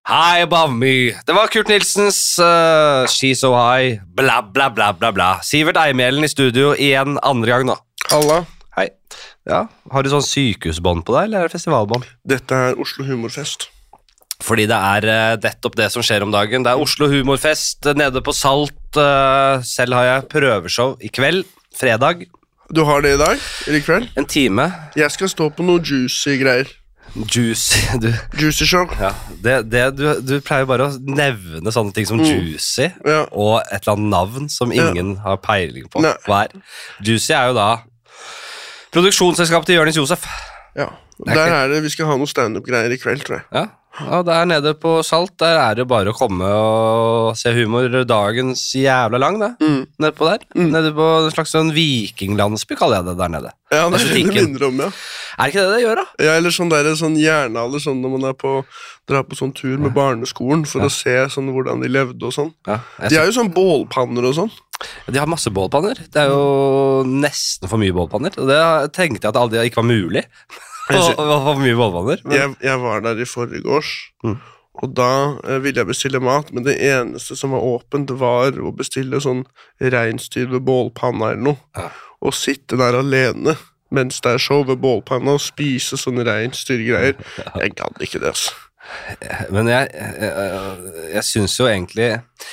Hei, Bambi. Det var Kurt Nilsens She's So High, bla bla bla bla bla. Sivert Eimelen i studio igjen andre gang nå. Alla, Hei. Ja, har du sånn sykehusbånd på deg, eller er det festivalbånd? dette er Oslo Humorfest. Fordi det er nettopp det som skjer om dagen. Det er Oslo Humorfest nede på Salt. Selv har jeg prøveshow i kveld, fredag. Du har det i dag, eller i kveld? En time. Jeg skal stå på noe juicy greier. Juicy. Juicy show. Ja, du pleier bare å nevne sånne ting som juicy, Ja. og et eller annet navn som ingen har peiling på. Nei. Hva er? Juicy er jo da produksjonsselskapet til Jørnis Josef. Ja. Der er det, vi skal ha noe stand-up-greier i kveld, tror jeg. Ja, og der nede på Salt, der er det bare å komme og se humor dagens jævla lang, da. Nede på der. Nede på en slags sånn vikinglandsby, kaller jeg det der nede. Ja, det er det det Butikken. minner om, ja. Er ikke det gjør, da? Ja, eller sånn der, sånn jernalder, sånn når man er drar på sånn tur med barneskolen for å se sånn hvordan de levde og sånn. Ja, De er jo sånn bålpanner og sånn. De har masse bålpanner. Det er jo nesten for mye bålpanner. Og det tenkte jeg at aldri ikke var mulig. Og for mye bålpanner. Men... Jeg var der i forgårs, og da ville jeg bestille mat, men det eneste som var åpent var å bestille sånn reinsdyr ved bålpanna eller noe, Ja. og sitte der alene mens det er show ved bålpanna og spise sånne reinsdyrgreier. Jeg gadd ikke det, altså. Men jeg synes jo egentlig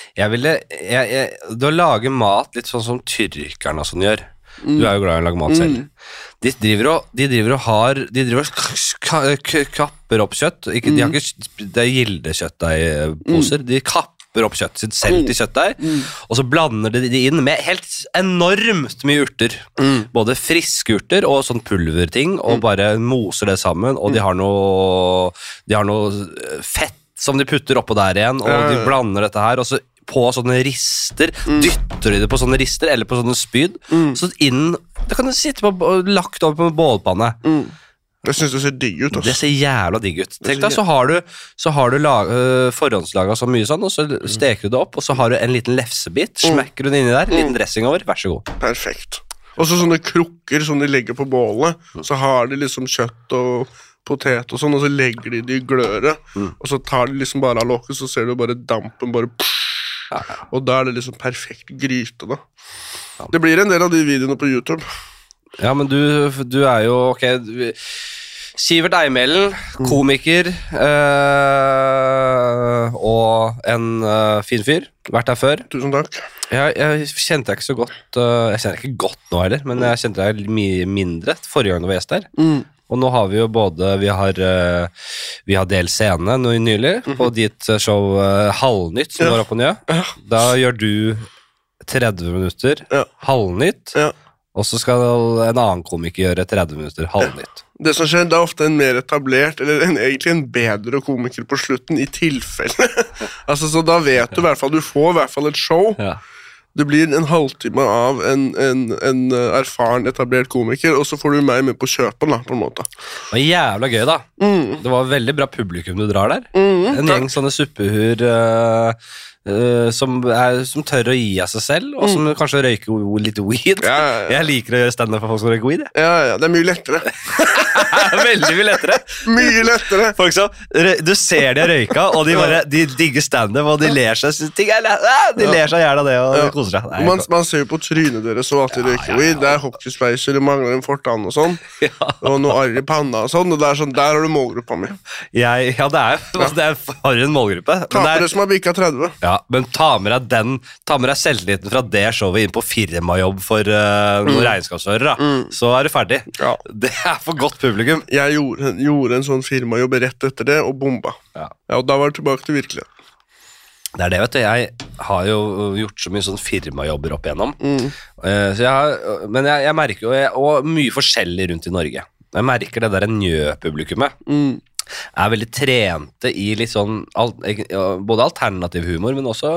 Du lager mat litt sånn som tyrkerne og sånn gjør. Du er jo glad i å lage mat selv. De driver og kapper opp kjøtt. De har ikke, det er gildekjøttdeigposer. De kapper opp kjøttet sitt selv til kjøttdeig, og så blander de inn med helt enormt mye urter. Både friske urter og sånn pulverting, og bare moser det sammen, og de har noe fett som de putter oppå der igjen, og de blander dette her, og så på sånne rister, dytter de det på sånne rister, eller på sånne spyd, så inn, det kan du sitte på, lagt over på en bålpanne. Jeg synes det ser digg ut, altså. Det ser jævla digg ut. Tenk deg, så har du forhåndslaget så mye sånn, og så steker du det opp, og så har du en liten lefsebit, smekker du den inni der, en liten dressing over, vær så god. Perfekt. Og så sånne krukker som de legger på bålet, så har de liksom kjøtt og potet og sånn, og så legger de det i gløret, og så tar de liksom bare av lokket, så ser du bare dampen bare og da er det liksom perfekt gryte da. Det blir en del av de videoene på YouTube. Ja, men du er jo, ok, Sivert Eimelen, komiker, og en fin fyr, vært der før. Tusen takk. Jeg kjente deg ikke så godt, jeg kjenner deg ikke godt nå heller, men jeg kjente deg mye mindre forrige gang du var gjest der. Og nå har vi jo vi har delt scene nylig på ditt show Halvnytt som går opp og ned. Da gjør du 30 minutter Halvnytt, og så skal en annen komiker gjøre 30 minutter Halvnytt. Det som skjer, det er ofte en mer etablert, eller egentlig en bedre komiker på slutten, i tilfelle. Altså, så da vet du i hvert fall, du får i hvert fall et show. Ja. Det blir en halvtime av en erfaren, etablert komiker, og så får du meg med på kjøpen da, på en måte. Det var jævla gøy da. Det var veldig bra publikum du drar der. En gjeng sånne suppehuer som tør å gi av seg selv, og som kanskje røyker litt weed. Ja. Jeg liker å gjøre stand-up for folk som røyker weed. Ja, det er mye lettere. Veldig mye lettere. Mye lettere. Folk som, du ser de røyka, og de digger stand-up, og de ler seg de ler seg gjerne av det, og de koser seg. Man ser jo på trynet deres og at de røyker weed. Det er hockeyspeiser, det mangler en fortann og sånn, og noe arr i panna og sånn, og det er sånn, der har du målgruppa mi. Ja, det er for en målgruppe. Tapere som har bikket 30. Ja, men ta med deg selvtilliten fra det showet inn på firmajobb for noen regnskapsfører, så er du ferdig. Ja. Det er for godt publikum. Jeg gjorde en sånn firmajobb rett etter det, og bomba. Ja, og da var det tilbake til virkeligheten. Det er det, vet du. Jeg har jo gjort så mye sånn firmajobber opp igjennom. Men jeg merker jo, og mye forskjellig rundt i Norge. Jeg merker det der Njø-publikummet. Er veldig trente i litt sånn både alternativ humor, men også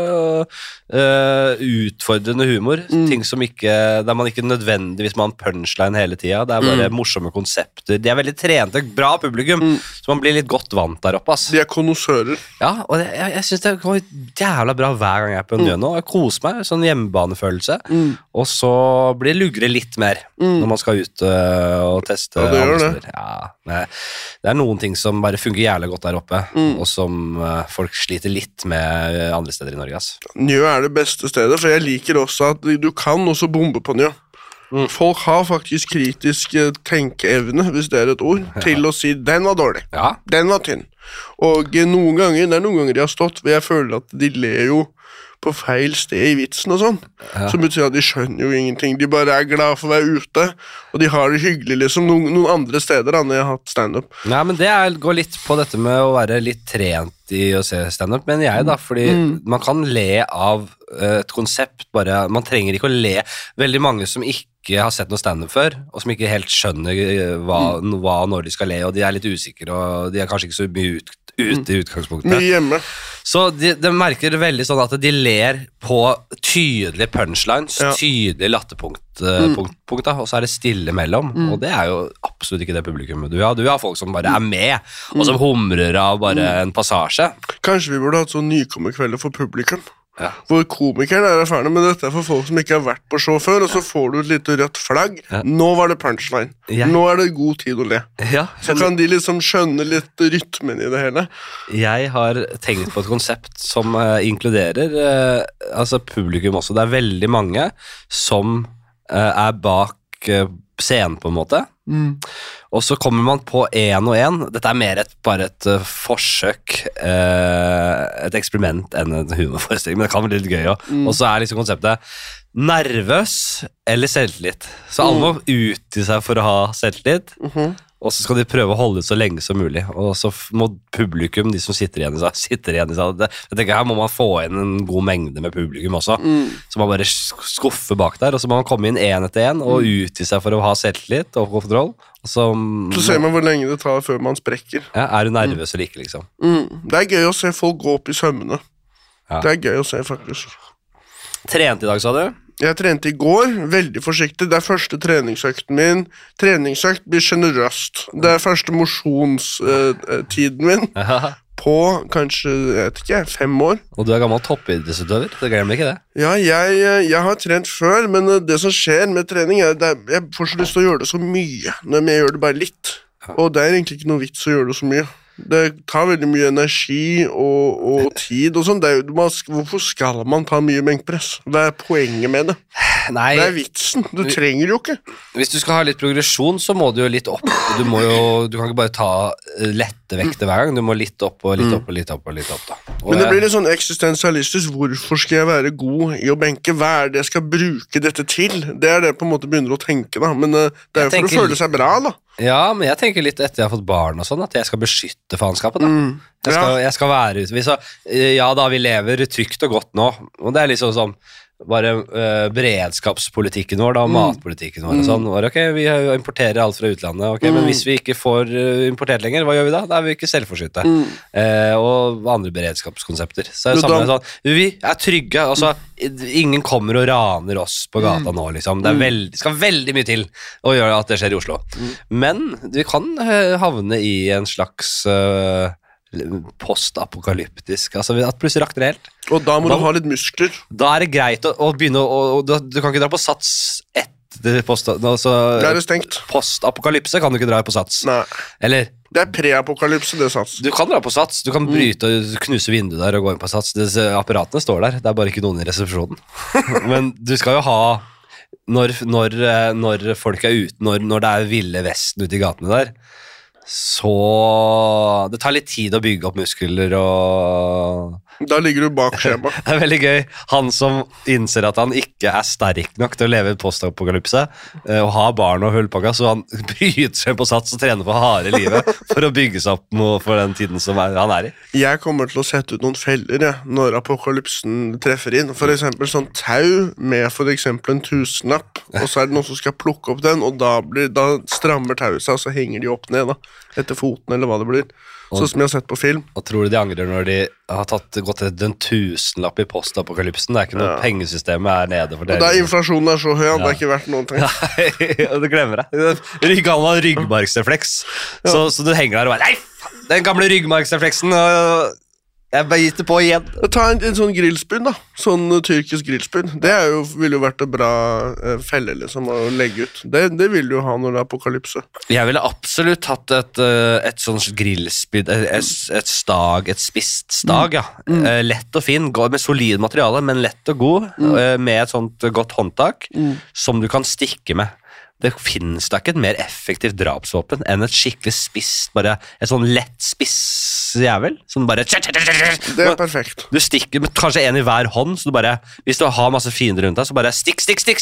utfordrende humor, ting som ikke, der man ikke nødvendigvis må ha en punchline hele tida, det er bare morsomme konsepter. De er veldig trente, bra publikum, så man blir litt godt vant der oppe, ass. De er konnoissører. Ja, og jeg synes det går jævla bra hver gang jeg er på Njø nå. Jeg koser meg, sånn hjemmebanefølelse, og så blir det lugre litt mer når man skal ut og teste. Ja, det gjør det. Ja, det er noen ting som som bare fungerer jævlig godt der oppe, og som folk sliter litt med andre steder i Norge. Njø det beste stedet, for jeg liker også at du kan også bombe på Njø. Folk har faktisk kritisk tenkeevne, hvis det et ord, til å si, den var dårlig, den var tynn. Og noen ganger de har stått, hvor jeg føler at de ler jo på feil sted i vitsen og sånn, som betyr at de skjønner jo ingenting, de bare glad for å være ute, og de har det hyggelig liksom noen andre steder da, når jeg har hatt stand-up. Ja, men det går litt på dette med å være litt trent i å se stand-up, mener jeg da, fordi man kan le av et konsept, bare, man trenger ikke å le. Veldig mange som ikke har sett noe stand-up før, og som ikke helt skjønner hva når de skal le, og de litt usikre, og de kanskje ikke så mye ute i utgangspunktet. Mye hjemme. Så de merker veldig sånn at de ler på tydelige punchlines, tydelige latterpunkt, og så det stille mellom, og det jo absolutt ikke det publikummet du har. Du har folk som bare med, og som humrer av bare en passasje. Kanskje vi burde hatt sånn nykommerkvelder for publikum. Hvor komikeren erfarne, men dette for folk som ikke har vært på show før, og så får du et lite rødt flagg. Nå var det punchline. Nå det god tid å le. Så kan de liksom skjønne litt rytmen i det hele. Jeg har tenkt på et konsept som inkluderer altså publikum også. Det veldig mange som bak scenen på en måte. Og så kommer man på en og en. Dette mer bare et forsøk, et eksperiment enn en humorforestilling, men det kan være litt gøy også. Og så liksom konseptet nervøs eller selvtillit. Så alle må ut i seg for å ha selvtillit, og så skal de prøve å holde det så lenge som mulig. Og så må publikum, de som sitter igjen i seg. Jeg tenker her må man få inn en god mengde med publikum også, så man bare skuffer bak der, og så må man komme inn en etter en og ut i seg for å ha selvtillit og kontroll. Og så ser man hvor lenge det tar før man sprekker. Du nervøs eller ikke, liksom? Det gøy å se folk gå opp i sømmene. Det gøy å se, faktisk. Trent i dag, sa du? Jeg trente i går, veldig forsiktig. Det første treningsøkten min. Treningsøkt blir generøst. Det første mosjonstiden min på kanskje, jeg vet ikke, 5 år. Og du gammel toppidrettsutøver, det glemmer ikke det? Ja, jeg har trent før, men det som skjer med trening jeg får så lyst til å gjøre det så mye, men jeg gjør det bare litt. Og det egentlig ikke noe vits å gjøre det så mye. Det tar veldig mye energi og tid og sånn. Hvorfor skal man ta mye benkpress? Hva poenget med det? Nei, det vitsen. Du trenger jo ikke. Hvis du skal ha litt progresjon, så må du jo litt opp. Du kan ikke bare ta lette vekter hver gang. Du må litt opp og litt opp og litt opp og litt opp da. Men det blir litt sånn eksistensialistisk. Hvorfor skal jeg være god i å benke? Hva det jeg skal bruke dette til? Det det på en måte begynner å tenke da. Men det jo for å føle seg bra da. Ja, men jeg tenker litt etter jeg har fått barn og sånn, at jeg skal beskytte faenskapet da. Jeg skal være ute. Ja da, vi lever trygt og godt nå, og det liksom sånn, bare beredskapspolitikken vår da, og matpolitikken vår og sånn, ok, vi importerer alt fra utlandet, ok, men hvis vi ikke får importert lenger, hva gjør vi da? Da vi ikke selvforskytte. Og andre beredskapskonsepter. Så det samme sånn, vi trygge, altså, ingen kommer og raner oss på gata nå, liksom. Det skal veldig mye til å gjøre at det skjer i Oslo. Men vi kan havne i en slags postapokalyptisk, altså at plutselig rakner det helt. Og da må du ha litt muskler. Da det greit å begynne du kan ikke dra på sats etter det det stengt. Postapokalypse kan du ikke dra på sats. Nei. Eller det preapokalypse, det sats. Du kan dra på sats, du kan bryte og knuse vinduet der og gå inn på sats. Apparatene står der, det bare ikke noen i resepsjonen. Men du skal jo ha når folk ute, når det ville vesten ute i gatene der, så det tar litt tid å bygge opp muskler og da ligger du bak skjema. Det veldig gøy, han som innser at han ikke sterk nok til å leve i postapokalypse og ha barn og hullpakka, så han bryter seg på sats og trener på harde livet for å bygge seg opp for den tiden som han i. Jeg kommer til å sette ut noen feller når apokalypsen treffer inn, for eksempel sånn tau med for eksempel en 1000-lapp, og så det noen som skal plukke opp den, og da strammer tauet seg, og så henger de opp ned da, etter foten eller hva det blir. Sånn som jeg har sett på film. Og tror du de angrer når de har gått til den 1000-lapp i postapokalypsen? Det ikke noe pengesystemet nede for det. Og da inflasjonen så høy, det ikke vært noen ting. Nei, du glemmer det. Han har ryggmargsrefleks. Så du henger der og bare, nei, den gamle ryggmargsrefleksen. Jeg bare gitt det på igjen. Ta en sånn grillspyd da, sånn tyrkisk grillspyd. Det ville jo vært en bra felle liksom å legge ut. Det vil du ha når det er apokalypse. Jeg ville absolutt hatt et sånt grillspyd, et stag, et spist stag, ja. Lett og fin, med solid materiale, men lett og god, med et sånt godt håndtak, som du kan stikke med. Det finnes da ikke et mer effektivt drapsvåpen enn et skikkelig spist, bare et sånn lett spiss jævel, som bare... Det er perfekt. Du stikker med kanskje en i hver hånd, så du bare, hvis du har masse fiender rundt deg, så bare stikk.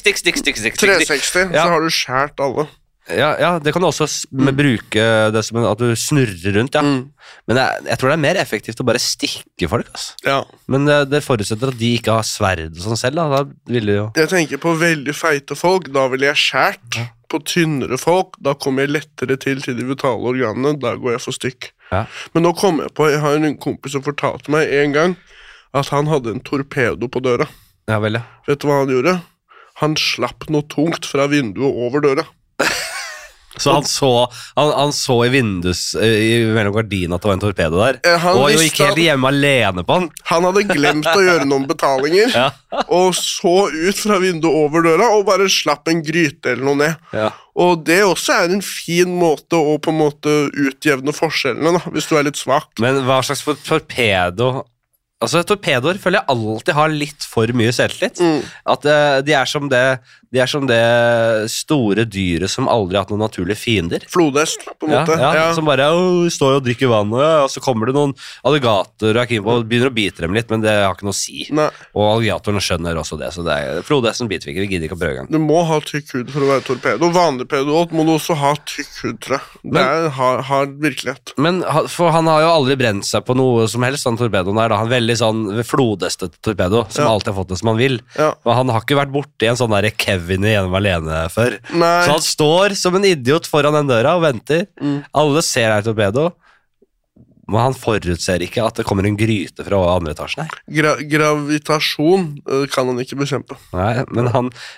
360, så har du skjært alle. Ja, det kan du også bruke det som at du snurrer rundt, ja. Men jeg tror det er mer effektivt å bare stikke folk, altså. Ja. Men det forutsetter at de ikke har sverd og sånn selv, da vil du jo... Jeg tenker på veldig feite folk, da vil jeg skjært. På tynnere folk, da kommer jeg lettere til de vitale organene, da går jeg for stykk. Ja. Men nå kom jeg på, jeg har en kompis som fortalte meg en gang at han hadde en torpedo på døra. Ja, vel, ja. Vet du hva han gjorde? Han slapp noe tungt fra vinduet over døra. Så han så i mellom gardinen at det var en torpedo der, og jo gikk helt hjemme alene på han. Han hadde glemt å gjøre noen betalinger, og så ut fra vinduet over døra, og bare slapp en gryte eller noe ned. Ja. Og det også er en fin måte å på en måte utjevne forskjellene, da, hvis du er litt svak. Men hva slags torpedo... Altså, torpedoer føler jeg alltid har litt for mye selvtillit. At de er som det store dyret som aldri har hatt noen naturlige fiender. Flodhest, på en måte. Ja. Som bare står og drikker vann, og så kommer det noen alligatorer og begynner å bite dem litt, men det har ikke noe å si. Nei. Og alligatorene skjønner også det, så flodhesten biter vi ikke, vi gidder ikke å prøve gang. Du må ha tykk hud for å være torpedo. Vanlig pedot må du også ha tykk hud, tror jeg. Det er hard virkelighet. Men for han har jo aldri brent seg på noe som helst, han torpedoen der, da. Han veldig sånn flodheste torpedo, som alltid har fått det som han vil. Og han har ikke vært borte i en sånn der Kevin igjennom alene før. Nei. Så han står som en idiot foran den døra og venter. Alle ser her torpedo, men han forutser ikke at det kommer en gryte fra andre etasjen her. Gravitasjon kan han ikke bekjempe. Nei, men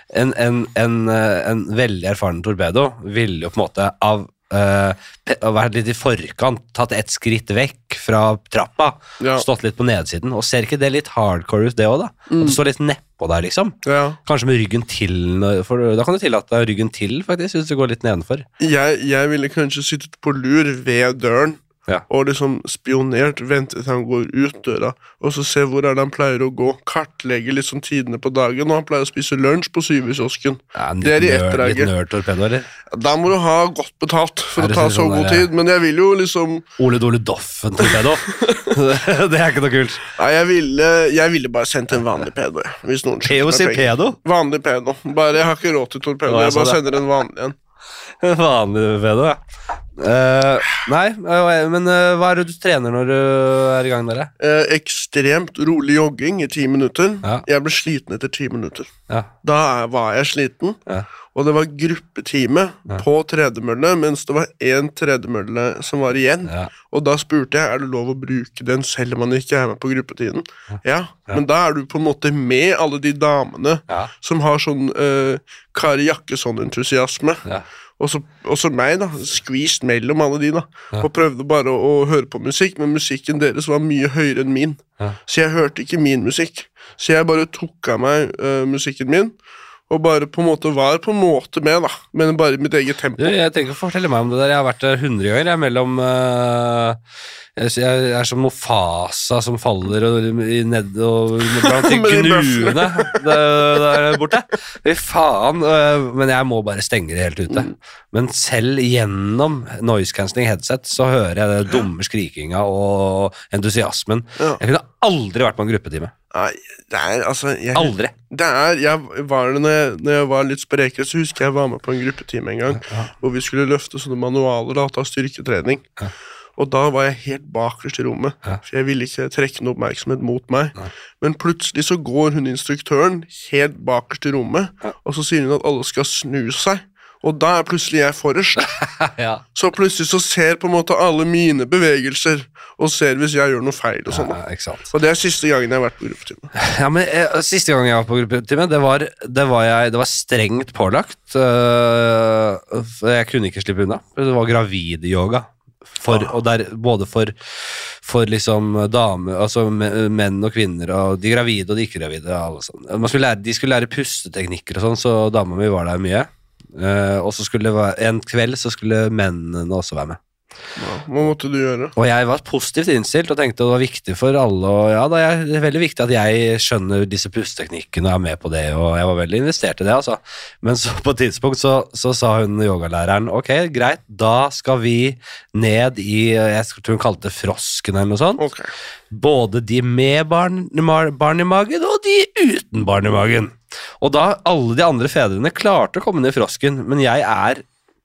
en veldig erfaren torpedo vil jo på en måte vært litt i forkant, tatt et skritt vekk fra trappa, stått litt på nedsiden, og ser ikke det litt hardcore ut det også da? At du står litt nedpå der liksom, kanskje med ryggen til, for da kan du tillate deg ryggen til faktisk, hvis du går litt nedenfor. Jeg ville kanskje sittet på lur ved døren, og liksom spionert, ventet til han går ut døra, og så se hvor han pleier å gå, kartlegge litt sånn tidene på dagen, og han pleier å spise lunsj på Syvhuskiosken. Det er i etterreget. Litt nerd-torpedo, eller? Da må du ha godt betalt for å ta så god tid, men jeg vil jo liksom... Ole Doffen-torpedo. Det er ikke noe kult. Nei, jeg ville bare sendt en vanlig pedo, hvis noen skjønner pedo? Vanlig pedo. Bare, jeg har ikke råd til torpedo, jeg bare sender en vanlig en. Vanlig pedo, ja. Nei, men hva er det du trener når du er i gang der? Ekstremt rolig jogging i 10 minutter. Jeg ble sliten etter 10 minutter. Da var jeg sliten, og det var gruppetime på tredemølle, mens det var en tredemølle som var igjen. Og da spurte jeg, er det lov å bruke den selv om man ikke er med på gruppetiden? Men da er du på en måte med alle de damene som har sånn Kari Jakkesson-entusiasme. Og så meg da, squeezed mellom alle de da, og prøvde bare å høre på musikk, men musikken deres var mye høyere enn min. Så jeg hørte ikke min musikk. Så jeg bare tok av meg musikken min, og bare på en måte var på en måte med da, men bare i mitt eget tempo. Jeg trenger ikke å fortelle meg om det der, jeg har vært 100 ganger, jeg er mellom... Jeg er som Mofasa som faller ned og blant de gnuene der borte. Fy faen, men jeg må bare stenge det helt ute. Men selv gjennom noise-cancelling headset så hører jeg det dumme skrikinga og entusiasmen. Jeg kunne aldri vært på en gruppetime. Nei, det er altså... Aldri. Når jeg var litt sprekere, så husker jeg var med på en gruppetime en gang, hvor vi skulle løfte sånne manualer og ta styrketrening. Og da var jeg helt bakerst i rommet, for jeg ville ikke trekke noe oppmerksomhet mot meg. Men plutselig så går hun instruktøren helt bakerst i rommet, og så sier hun at alle skal snu seg. Og da er plutselig jeg forrest. Så plutselig så ser på en måte alle mine bevegelser, og ser hvis jeg gjør noe feil og sånn. Og det er siste gangen jeg har vært på gruppetime. Ja, men siste gangen jeg var på gruppetime, det var strengt pålagt. Jeg kunne ikke slippe unna. Det var gravid-yoga. og der, både for liksom damer, altså menn og kvinner, og de gravide og de ikke gravide, alle sånn. De skulle lære pusteteknikker og sånn, så dama mi var der mye. Og så skulle det være, en kveld så skulle mennene også være med. Ja, hva måtte du gjøre? Og jeg var positivt innstilt og tenkte det var viktig for alle, og ja, det er veldig viktig at jeg skjønner disse pusteteknikkene og er med på det, og jeg var veldig investert i det, altså. Men så på et tidspunkt så sa hun yogalæreren, ok, greit, da skal vi ned i, jeg tror hun kalte det frosken eller noe sånt. Okay. Både de med barn i magen og de uten barn i magen. Og da alle de andre fedrene klarte å komme ned i frosken, men jeg er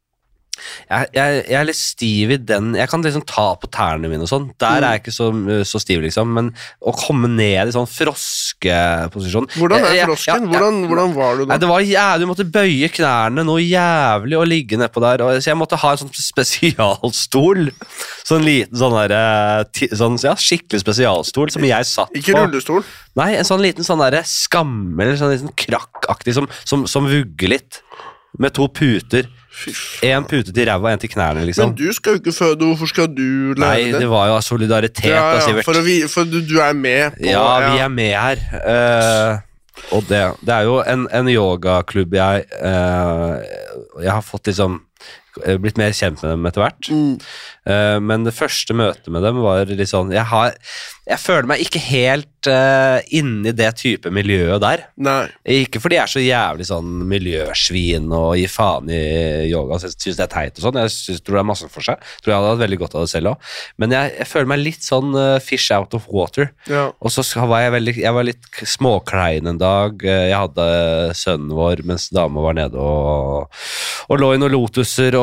litt stiv i den. Jeg kan liksom ta på tærne mine og sånn. Der er jeg ikke så stiv liksom, men å komme ned i sånn froskeposisjon. Hvordan er frosken? Hvordan var du da? Nei, det var du måtte bøye knærne noe jævlig og ligge nedpå der, så jeg måtte ha en sånn spesialstol, sånn liten sånn der, skikkelig spesialstol som jeg satt på. Ikke rullestol? Nei, en sånn liten sånn der skammel, sånn liten krakkaktig som vugger litt, med 2 puter. En pute til ræva og en til knærne, liksom. Men du skal jo ikke føde, hvorfor skal du lære det? Nei, det var jo solidaritet, da, Sivert. For du er med på... Ja, vi er med her. Og det er jo en yogaklubb jeg har fått liksom blitt mer kjent med dem etter hvert. Men det første møtet med dem var litt sånn, jeg føler meg ikke helt inne i det type miljøet der. Nei. Ikke fordi jeg er så jævlig sånn miljøsvin og gir faen i yoga, så jeg synes det er teit og sånn, tror det er masse for seg, tror jeg hadde hatt veldig godt av det selv også, men jeg føler meg litt sånn fish out of water, og så var jeg var litt småklein en dag, jeg hadde sønnen vår mens dama var nede og lå i noen lotuser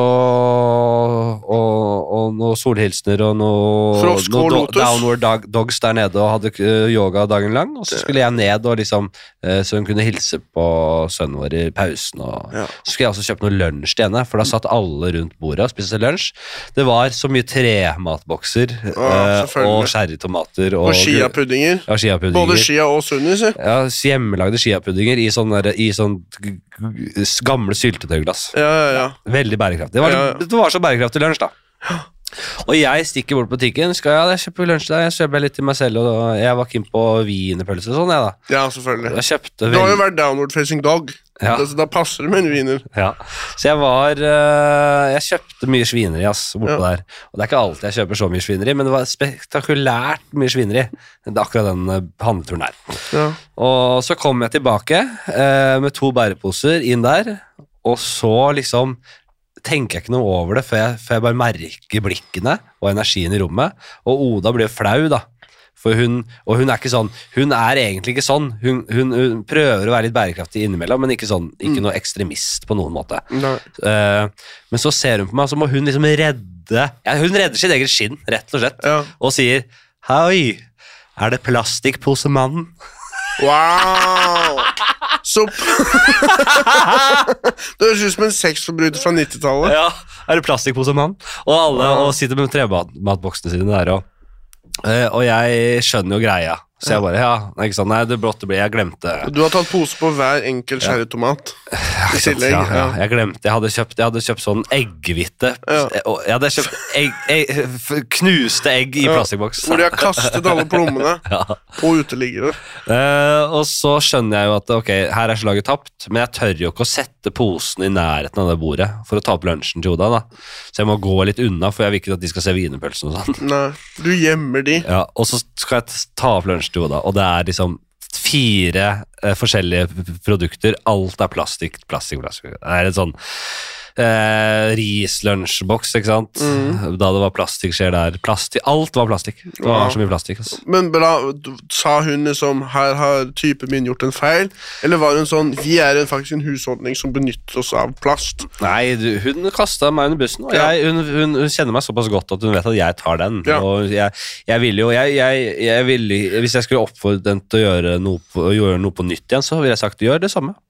og noen solhilsner og noen downward dogs der nede og hadde yoga dagen lang, og så skulle jeg ned og liksom, så hun kunne hilse på sønnen vår i pausen, og så skulle jeg også kjøpe noe lunsj til henne, for da satt alle rundt bordet og spiste lunsj. Det var så mye trematbokser og sherrytomater og chia-puddinger. Ja, chia-puddinger. Både chia og sunnis. Ja, hjemmelagde chia-puddinger i sånn gamle syltetøyglass. Ja. Veldig bærekraftig. Det var så bærekraftig lunsj da. Og jeg stikker bort på butikken, jeg kjøper lunsj der, jeg kjøper litt til meg selv, og jeg var keen på wienerpølse og sånn, jeg da. Ja, selvfølgelig. Du har jo vært downward facing dog, så da passer det med en wiener. Ja, så jeg kjøpte mye svineri, bortpå der, og det er ikke alltid jeg kjøper så mye svineri, men det var spektakulært mye svineri, det er akkurat den handleturen her. Ja. Og så kom jeg tilbake med 2 bæreposer inn der, og så liksom tenker jeg ikke noe over det, for jeg bare merker blikkene og energien i rommet, og Oda blir flau da, for hun er ikke sånn, hun er egentlig ikke sånn, hun prøver å være litt bærekraftig innimellom, men ikke sånn, ikke noe ekstremist på noen måte. Men så ser hun på meg, så må hun liksom hun redder sitt eget skinn, rett og slett, og sier, hei, er det plastikkposemannen? Wow! Så det høres ut som en sexforbryter fra 90-tallet. Ja, er det plastikkposemann? Og sitter med trematboksene sine der, og jeg skjønner jo greia. Så jeg bare, ikke sånn, nei, det brått ble, jeg glemte. Du har tatt pose på hver enkel sherrytomat. Jeg glemte, jeg hadde kjøpt sånn eggehvite. Jeg hadde kjøpt knuste egg i plastikkboks. Hvor de har kastet alle plommene på uteliggere. Og så skjønner jeg jo at, ok, her er slaget tapt, men jeg tør jo ikke å sette posen i nærheten av det bordet for å ta opp lunsjen til Oda da. Så jeg må gå litt unna, for jeg vil ikke at de skal se wienerpølsen og sånn. Nei, du gjemmer de. Ja, og så skal jeg ta opp lunsjen til Oda, og det er liksom 4 forskjellige produkter, alt er plastikk. Det er en sånn rislunsjboks, ikke sant? Da det var plastikkskjer der, alt var plastikk. Det var så mye plastikk. Altså. Men sa hun liksom, her har typen min gjort en feil, eller var hun sånn, vi er faktisk en husholdning som benytter oss av plast? Nei, hun kastet meg under bussen, og hun kjenner meg såpass godt at hun vet at jeg tar den, og jeg ville jo, hvis jeg skulle oppfordre den til å gjøre noe på nytt igjen, så ville jeg sagt, gjør det samme.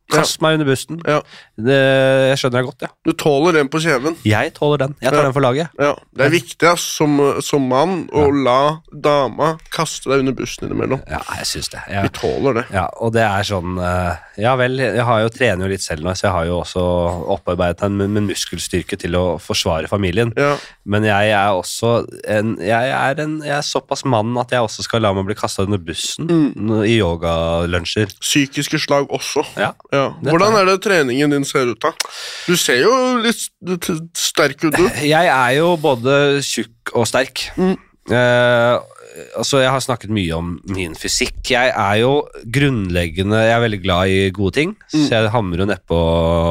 Kast meg under bussen. Ja. Jeg skjønner det godt, ja. Du tåler den på kjeven. Jeg tåler den. Jeg tar den for laget. Ja. Det er viktig ass, som mann å la dama kaste deg under bussen innimellom. Ja, jeg synes det. Vi tåler det. Ja, og det er sånn ja vel, jeg har jo trener jo litt selv nå, så jeg har jo også opparbeidet en muskelstyrke til å forsvare familien. Ja. Men jeg er også jeg er såpass mann at jeg også skal la meg bli kastet under bussen i yogalunsjer. Psykiske slag også. Ja. Hvordan er det treningen din ser ut da? Du ser jo litt sterk ut, du. Jeg er jo både tjukk og sterk. Altså, jeg har snakket mye om min fysikk. Jeg er jo grunnleggende, jeg er veldig glad i gode ting, så jeg hamrer jo ned på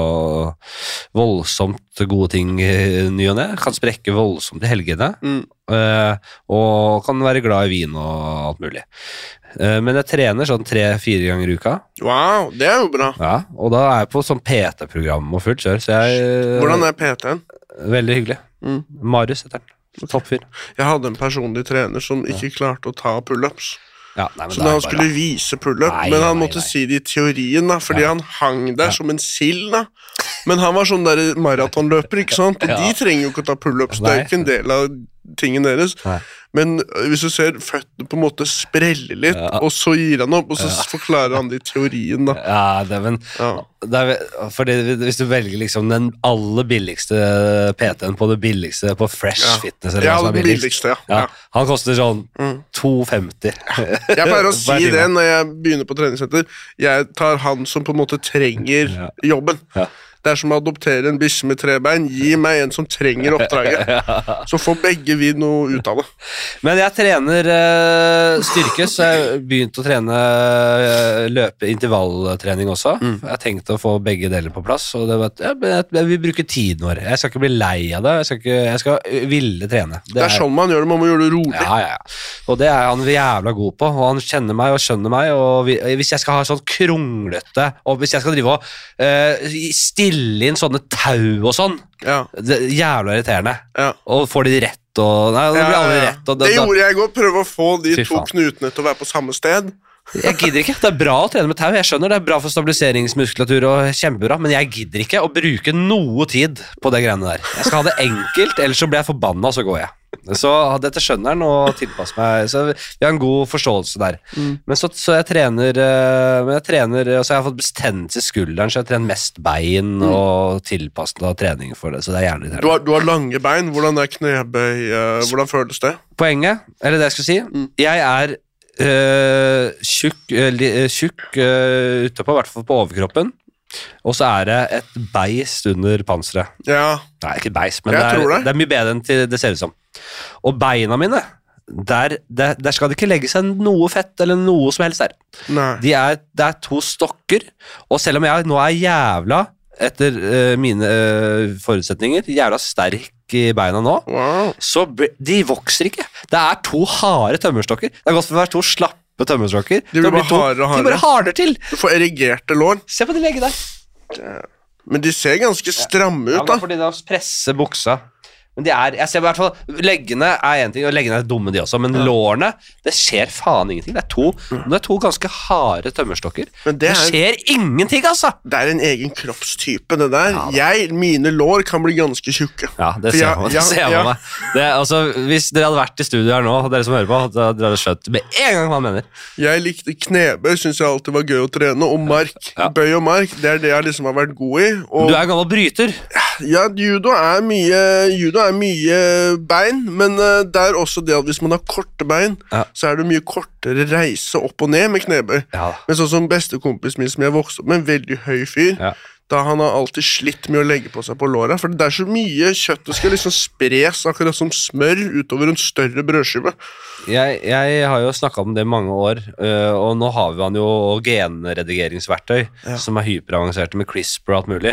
voldsomt gode ting ny og ned. Kan sprekke voldsomt i helgene, og kan være glad i vin og alt mulig. Men jeg trener sånn 3-4 ganger i uka. Wow, det er jo bra. Ja, og da er jeg på sånn PT-program og fullt kjør, så Hvordan er PT-en? Veldig hyggelig. Marius heter den. Toppfyr. Jeg hadde en personlig trener som ikke klarte å ta pull-ups. Ja, så da han skulle vise pull-up, men han måtte si det i teorien da, fordi han hang der som en sild da. Men han var sånn der maratonløper, ikke sant? Og de trenger jo ikke å ta pull-ups, det er jo ikke en del av tingen deres. Men hvis du ser føttene på en måte sprelle litt, og så gir han opp, og så forklarer han det i teorien da. Fordi hvis du velger liksom den aller billigste PT-en på det billigste, på Fresh Fitness, eller hva som er billigst. Han koster sånn 2,50. Jeg pleier å si det når jeg begynner på treningssenter. Jeg tar han som på en måte trenger jobben. Det er som å adoptere en bikkje med 3 bein. Gi meg en som trenger oppdraget. Så får begge vi noe ut av det. Men jeg trener styrke, så jeg begynte å trene løpe intervalltrening også. Jeg har tenkt å få begge deler på plass, og det var jeg vil bruke tiden vår. Jeg skal ikke bli lei av det, jeg skal ville trene. Det er sånn man gjør det, man må gjøre det rolig. Ja. Og det er han jævla god på, og han kjenner meg og skjønner meg, og hvis jeg skal ha sånn kronglete, og hvis jeg skal drive og stille inn sånne tau og sånn, det er jævla irriterende. Og får de rett og nei, det blir aldri rett. Det gjorde jeg i går, prøve å få de to knutene til å være på samme sted. Jeg gidder ikke, det er bra å trene med tau, jeg skjønner det er bra for stabiliseringsmuskulatur og kjempebra, men jeg gidder ikke å bruke noe tid på det greiene der. Jeg skal ha det enkelt, ellers så blir jeg forbannet, så går jeg. Så dette skjønner han og tilpasser meg, så vi har en god forståelse der. Men så jeg trener, så jeg har fått bestennelse i skulderen, så jeg trener mest bein og tilpasset av trening for det, så det er gjerne litt her. Du har lange bein, hvordan er knebøy, hvordan føles det? Poenget, eller det jeg skal si, jeg er tjukk utapå, i hvert fall på overkroppen, og så er det et beis under panseret. Nei, ikke beis, men det er mye bedre enn det ser ut som. Og beina mine, der skal det ikke legge seg noe fett eller noe som helst der. Det er 2 stokker, og selv om jeg nå er jævla, etter mine forutsetninger, jævla sterk i beina nå, så de vokser ikke. Det er 2 harde tømmerstokker. Det er godt for å være 2 slappe tømmerstokker. De bare hardere til. Du får erigerte lår. Se på de legge der. Men de ser ganske stramme ut da. Ja, fordi de presser buksa. Men jeg ser i hvert fall, leggene er en ting, og leggene er dumme de også, men lårene, det skjer faen ingenting. Det er 2 ganske harde tømmerstokker. Det skjer ingenting, altså! Det er en egen kroppstype, det der. Mine lår kan bli ganske tjukke. Ja, det ser man meg. Altså, hvis dere hadde vært i studio her nå, dere som hører på, da dere hadde skjønt med en gang hva han mener. Jeg likte knebøy, synes jeg alltid var gøy å trene, og mark. Bøy og mark, det er det jeg liksom har vært god i. Du er gammel bryter. Ja, judo er mye bein, men det er også det at hvis man har korte bein, så er det mye kortere reise opp og ned med knebøy. Men sånn som bestekompis min som jeg vokste opp med, en veldig høy fyr, da han har alltid slitt med å legge på seg på låret, for det er så mye kjøtt, det skal liksom spres akkurat som smør utover en større brødskive. Jeg har jo snakket om det i mange år, og nå har vi jo genredigeringsverktøy som er hyperavanserte med CRISPR og alt mulig.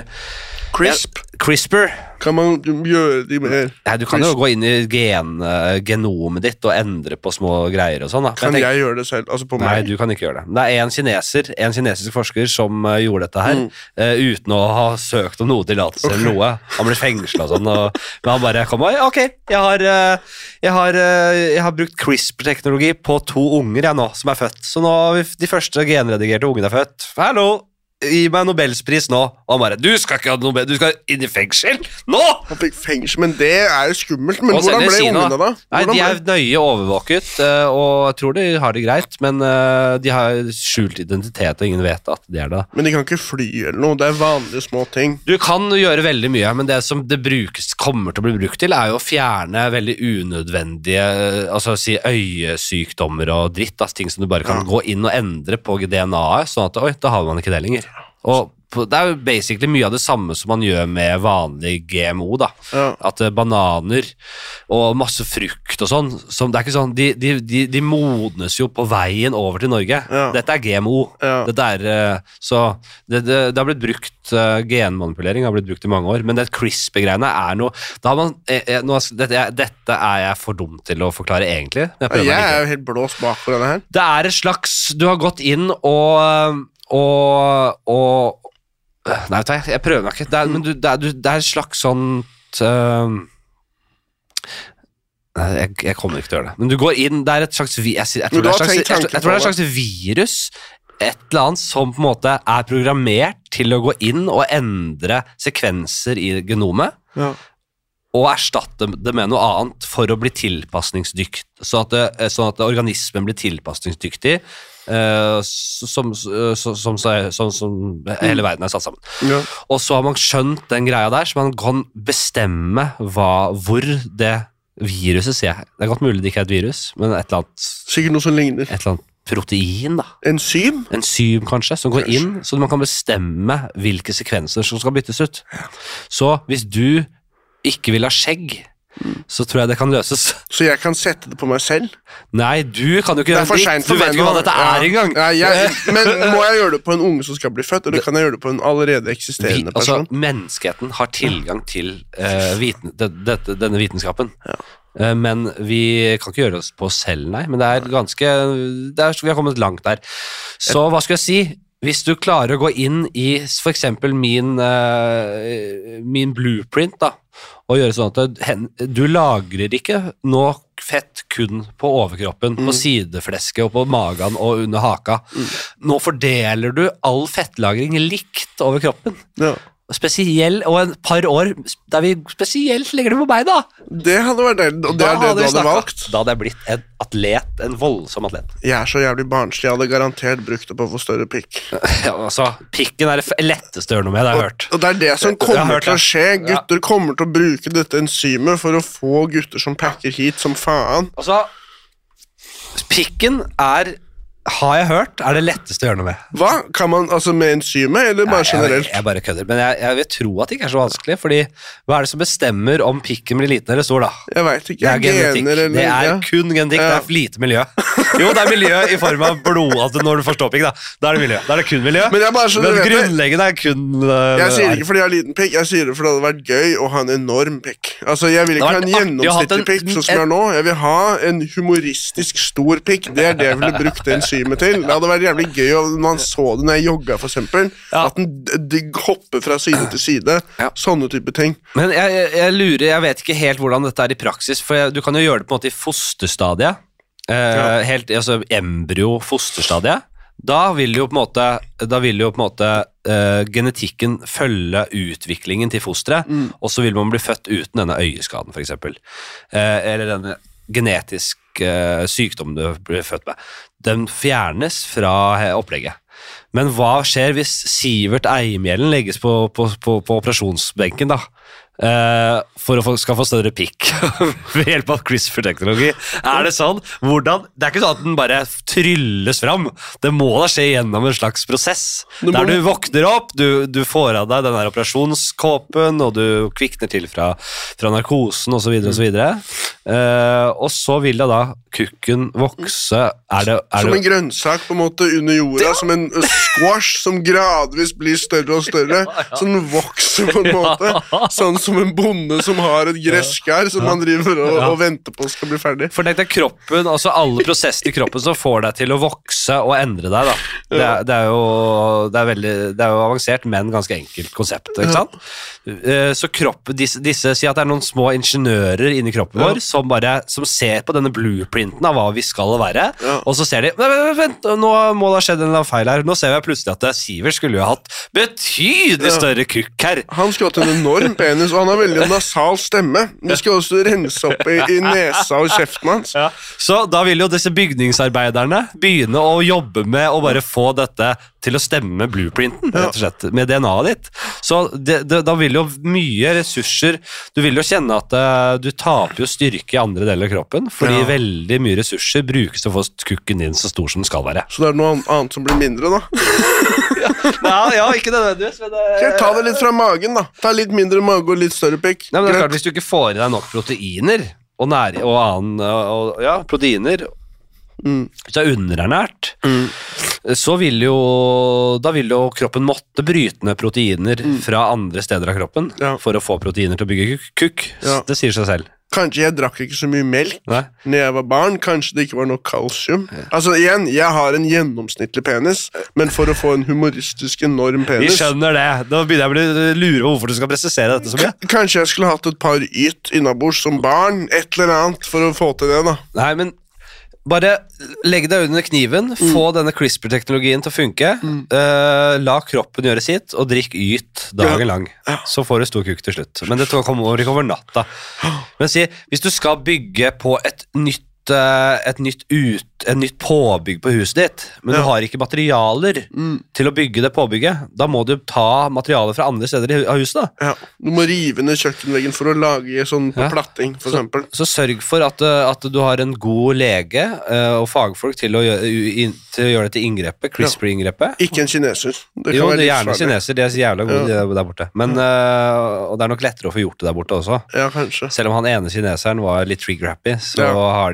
CRISPR. Kan man gjøre de mer? Nei, du kan jo gå inn i genomet ditt og endre på små greier og sånn. Kan jeg gjøre det selv? Altså på meg? Nei, du kan ikke gjøre det. Det er en kinesisk forsker som gjorde dette her, uten å ha søkt om noe tillatelse eller noe. Han ble fengslet og sånn, men han bare kom og, ok, jeg har brukt CRISPR-teknologi på 2 unger jeg nå, som er født. Så nå har vi de første genredigerte ungene er født. Hallo! gi meg Nobelspris nå. Og han bare, du skal ikke ha Nobel, du skal inn i fengsel nå! Han fikk fengsel, men det jo skummelt. Men Og hvordan selv i ble Kina, ungene da? Nei, Hvordan de nøye overvåket, og jeg tror de har det greit, men de har skjult identitet, og ingen vet at de det. Men de kan ikke fly eller noe, det vanlige små ting. Du kan gjøre veldig mye, men det som det kommer til å bli brukt til, jo å fjerne veldig unødvendige, altså si øyesykdommer og dritt, altså ting som du bare kan gå inn og endre på DNA-et, sånn at, oi, da har man ikke det lenger. Og det jo basically mye av det samme som man gjør med vanlig GMO da, at bananer og masse frukt og sånn, som det ikke sånn, de modnes jo på veien over til Norge. Dette GMO. Dette så det har blitt brukt, genmanipulering har blitt brukt i mange år, men det CRISPR-greiene noe, da har man, dette jeg for dum til å forklare egentlig. Jeg jo helt blåst bak på denne her. Det et slags, du har gått inn nei, vet du, jeg prøver meg ikke. Men det et slags sånt nei, jeg kommer ikke til å gjøre det. Men du går inn, det et slags jeg tror det et slags virus, et eller annet som på en måte programmert til å gå inn og endre sekvenser i genomet, og erstatte det med noe annet for å bli tilpasningsdyktig, sånn at organismen blir tilpasningsdyktig, som hele verden satt sammen. Og så har man skjønt den greia der, så man kan bestemme hvor det viruset sier. Det godt mulig det ikke et virus, men et eller annet sikkert noe som ligner. Et eller annet protein da. Enzym kanskje, som går inn, så man kan bestemme hvilke sekvenser som skal byttes ut. Så hvis du ikke vil ha skjegg, så tror jeg det kan løses. Så jeg kan sette det på meg selv? Nei, du kan jo ikke for sent for du vet ikke hva dette engang. Men må jeg gjøre det på en unge som skal bli født, eller kan jeg gjøre det på en allerede eksisterende person? Menneskeheten har tilgang til denne vitenskapen. Men vi kan ikke gjøre oss på oss selv, nei. Men det ganske vi har kommet langt der. Så hva skal jeg si? Hvis du klarer å gå inn i for eksempel min blueprint da, og gjøre sånn at du lagrer ikke nok fett kun på overkroppen, på sideflesket og på magen og under haka. Nå fordeler du all fettlagring likt over kroppen. Spesiell, og et par år der vi spesielt legger det på meg da. Det hadde vært det, og det det du hadde valgt. Da hadde jeg blitt en atlet, en voldsom atlet. Jeg så jævlig barnslig, jeg hadde garantert brukt det på å få større pikk. Ja, altså, pikken det letteste å gjøre noe med, det har jeg hørt. Og det det som kommer til å skje. Gutter kommer til å bruke dette enzymet for å få gutter som pakker hit som faen. Altså, pikken har jeg hørt, det letteste å gjøre noe med. Hva? Kan man, altså med enzymet, eller bare generelt? Jeg bare kødder, men jeg vil tro at det ikke så vanskelig, fordi hva det som bestemmer om pikken blir liten eller stor da? Jeg vet ikke, genetikk. Det kun genetikk, det lite miljø. Jo, det miljø i form av blod, altså når du får ståpikk da, det det miljø. Da det kun miljø, men grunnleggende kun... Jeg sier det ikke fordi jeg har liten pikk, jeg sier det fordi det hadde vært gøy å ha en enorm pikk. Altså, jeg vil ikke ha en gjennomsnittlig pikk, sånn som jeg har nå. Jeg vil ha en humoristisk stor pikk, det det jeg ville brukt enzymet til. Det hadde vært jævlig gøy når man så det når jeg jogget for eksempel, at den hopper fra side til side, sånne type ting. Men jeg lurer, jeg vet ikke helt hvordan dette i praksis, for du kan jo gjøre det på en måte i fosterstadiet, helt, altså embryo-fosterstadiet. Da vil jo på en måte genetikken følge utviklingen til fosteret, og så vil man bli født uten denne øyeskaden for eksempel, eller denne genetisk sykdom du blir født med. Den fjernes fra opplegget. Men hva skjer hvis Sivert Eimhjellen legges på operasjonsbenken da? For å skal få større pikk ved hjelp av CRISPR-teknologi. Det sånn? Hvordan? Det ikke sånn at den bare trylles fram. Det må da skje gjennom en slags prosess. Der du våkner opp, du får av deg den her operasjonskåpen, og du kvikner til fra narkosen, og så videre, og så videre. Og så vil da kukken vokse. Som en grønnsak på en måte under jorda, som en squash som gradvis blir større og større, som vokser på en måte, sånn som en bonde som har et gresskar som man driver og venter på skal bli ferdig. For tenk deg kroppen, altså alle prosessene i kroppen som får deg til å vokse og endre deg da. Det er jo avansert, men ganske enkelt konsept, ikke sant? Så disse sier at det er noen små ingeniører inni kroppen vår som ser på denne blueprinten av hva vi skal være, og så ser de, vent, nå må det ha skjedd en feil her. Nå ser vi plutselig at Sivert skulle jo ha hatt betydelig større kukk her. Han skulle hatt en enorm penis, og han har veldig nasal stemme. Vi skal også rense opp i nesa og kjeften hans. Så da vil jo disse bygningsarbeiderne begynne å jobbe med å bare få dette til å stemme med blueprinten, rett og slett, med DNA-et ditt. Så da vil jo mye ressurser, du vil jo kjenne at du taper jo styrke i andre deler av kroppen, fordi veldig mye ressurser brukes til å få kukken din så stor som den skal være. Så det er noe annet som blir mindre da? Ikke nødvendigvis, men ta det litt fra magen da. Ta litt mindre mage og litt større pikk. Nei, men det er klart, hvis du ikke får i deg nok proteiner, og proteiner, hvis du er underernært, så vil jo kroppen måtte bryte ned proteiner fra andre steder av kroppen for å få proteiner til å bygge kukk. Det sier seg selv. Kanskje jeg drakk ikke så mye melk når jeg var barn. Kanskje det ikke var nok kalsium. Altså igjen, jeg har en gjennomsnittlig penis, men for å få en humoristisk enorm penis. Vi skjønner det. Da begynner jeg å lure på hvorfor du skal presisere dette så mye. Kanskje jeg skulle hatt et par yt innabords som barn, et eller annet, for å få til det da. Nei, men bare legg deg under kniven, få denne CRISPR-teknologien til å funke, la kroppen gjøre sitt, og drikk yt dagen lang. Så får du stor kukk til slutt. Men det kommer ikke over natta. Men hvis du skal bygge på et nytt påbygg på huset ditt, men du har ikke materialer til å bygge det påbygget, da må du ta materialer fra andre steder av huset da. Du må rive ned kjøkkenveggen for å lage sånn på platting, for eksempel. Så sørg for at du har en god lege og fagfolk til å gjøre dette inngrepet, CRISPR-inngrepet. Ikke en kineser. Det er gjerne kineser, de er så jævla gode der borte. Men, og det er nok lettere å få gjort det der borte også. Ja, kanskje. Selv om han ene kineseren var litt trigger-happy, så har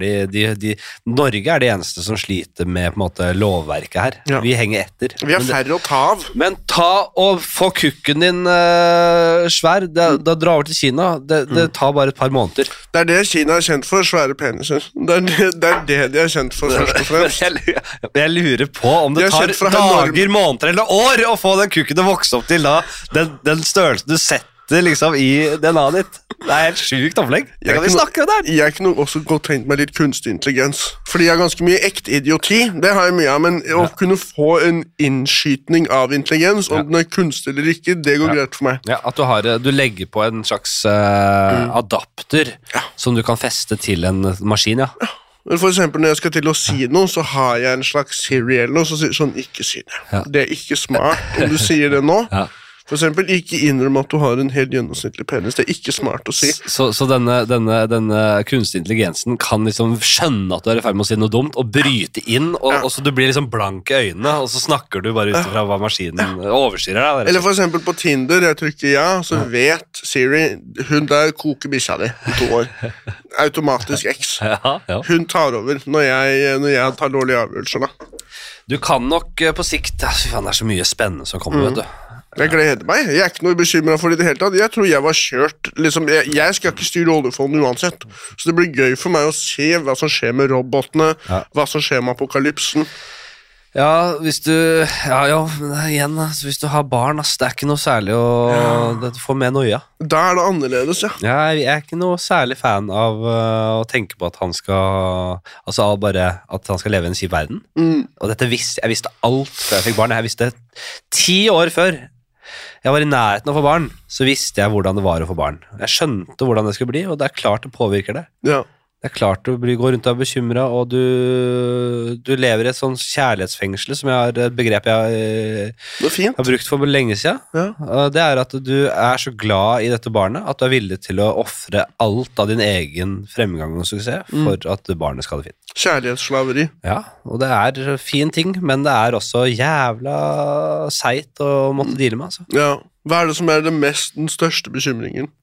Norge er det eneste som sliter med på en måte lovverket her. Vi henger etter. Vi har færre å ta av. Men ta og få kukken din svær, da dra over til Kina. Det tar bare et par måneder. Det er det Kina er kjent for, svære peniser. Det er det de er kjent for, først og fremst. Jeg lurer på om det tar dager, måneder eller år å få den kukken til å vokse opp til da, den størrelsen du setter liksom i DNA-et ditt. Det er helt sykt opplegg. Det kan vi snakke om der. Jeg kunne også godt tenkt meg litt kunstig intelligens. Fordi jeg har ganske mye ekte idioti. Det har jeg mye av, men å kunne få en innskytning av intelligens, om den er kunstig eller ikke, det går greit for meg. Ja, at du legger på en slags adapter som du kan feste til en maskin, For eksempel når jeg skal til å si noe, så har jeg en slags Siri eller noe, så sier sånn, ikke si det. Det er ikke smart om du sier det nå. For eksempel, ikke innrømme at du har en helt gjennomsnittlig penis. Det er ikke smart å si. Så denne kunstig intelligensen kan liksom skjønne at du er i ferd med å si noe dumt, og bryte inn, og så du blir liksom blank i øynene, og så snakker du bare ut fra hva maskinen overstyrer deg. Eller for eksempel på Tinder, jeg trykker så vet Siri, hun der koker bikkja di om 2 år. Automatisk X. Hun tar over når jeg tar dårlige avgjørelser da. Du kan nok på sikt, det er så mye spennende som kommer, vet du. Jeg gleder meg. Jeg er ikke noe bekymret for det i det hele tatt. Jeg tror jeg var kjørt. Liksom, jeg skal ikke styre oljefondet uansett. Så det blir gøy for meg å se hva som skjer med robotene, hva som skjer med apokalypsen. Ja, hvis du igjen, hvis du har barn, det er ikke noe særlig å få med noia. Da er det annerledes, Jeg er ikke noe særlig fan av å tenke på at han skal at han skal leve i en kjip verden. Og jeg visste alt før jeg fikk barn. Jeg visste 10 år før jeg var i nærheten av å få barn, så visste jeg hvordan det var å få barn. Jeg skjønte hvordan det skulle bli, og det er klart det påvirker det. Det er klart du går rundt og er bekymret, og du lever i et sånn kjærlighetsfengsel, som et begrep jeg har brukt for lenge siden. Det er at du er så glad i dette barnet, at du er villig til å offre alt av din egen fremgang og suksess for at barnet skal ha det fint. Kjærlighetsslaveri. Ja, og det er fin ting, men det er også jævla seigt å måtte deale med, altså. Ja, hva er det som er den største bekymringen?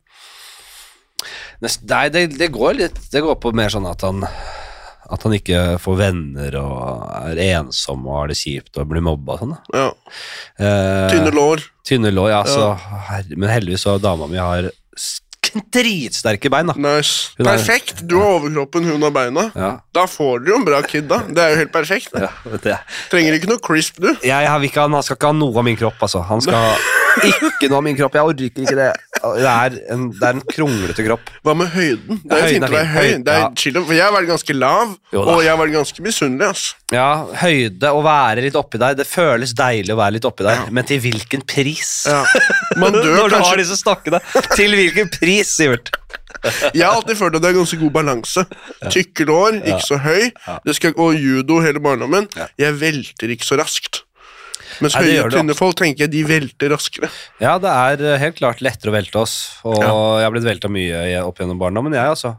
Nei, det går på mer sånn at han ikke får venner og er ensom og har det kjipt og blir mobba og sånn da. Tynne lår. Men heldigvis så dama mi har dritsterke bein da. Nice. Perfekt, du har overkroppen, hun har beina. Da får du jo en bra kid da. Det er jo helt perfekt. Trenger ikke noe crisp, du. Han skal ikke ha noe av min kropp, altså. Han skal ikke noe av min kropp. Jeg orker ikke det. Det er en kronglete kropp. Hva med høyden? Det er jo fint å være høy. Det er chill, for jeg har vært ganske lav, og jeg har vært ganske misunnelig, ass. Ja, høyde og være litt oppi der. Det føles deilig å være litt oppi der, men til hvilken pris? Man dør når du har disse stokkene. Til hvilken pris, Sivert? Jeg har alltid følt at det er ganske god balanse. Tykke lår, ikke så høy. Og judo hele barndommen. Jeg velter ikke så raskt. Mens høye, tynne folk tenker jeg de velter raskere. Ja, det er helt klart lettere å velte oss. Og jeg har blitt veltet mye opp gjennom barndommen, jeg altså.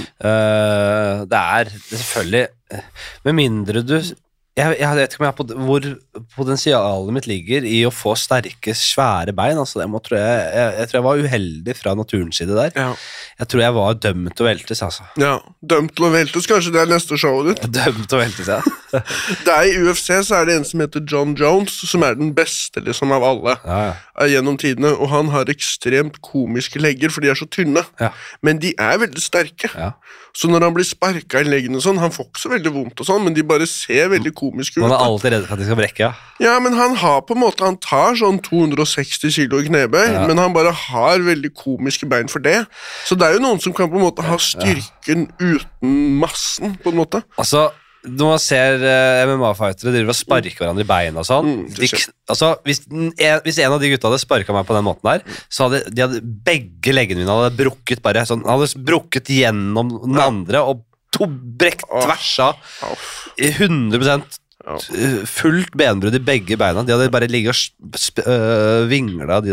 Det er selvfølgelig, med mindre du... Jeg vet ikke om hvor potensialet mitt ligger i å få sterke, svære bein. Altså, jeg tror jeg var uheldig fra naturens side der. Jeg tror jeg var dømt til å veltes, altså. Ja, dømt til å veltes, kanskje det er neste showet ditt. Dømt til å veltes, ja. I UFC så er det en som heter John Jones, som er den beste liksom av alle gjennom tidene, og han har ekstremt komiske legger, for de er så tynne. Men de er veldig sterke. Så når han blir sparket i leggen og sånn, han får ikke så veldig vondt og sånn, men de bare ser veldig komiske ut. Man er alltid redd for at de skal brekke, ja, men han har på en måte, han tar sånn 260 kilo i knebøy, men han bare har veldig komiske bein for det. Så det er jo noen som kan på en måte ha styrken uten massen, på en måte. Altså, når man ser MMA-fightere driver og sparker hverandre i beina og sånn, hvis en av de gutta hadde sparket meg på den måten der, så hadde begge leggene mine hadde brukket bare sånn, hadde brukket gjennom den andre og brekt tversa 100% fullt benbrudd i begge beina. De hadde bare ligget og vinglet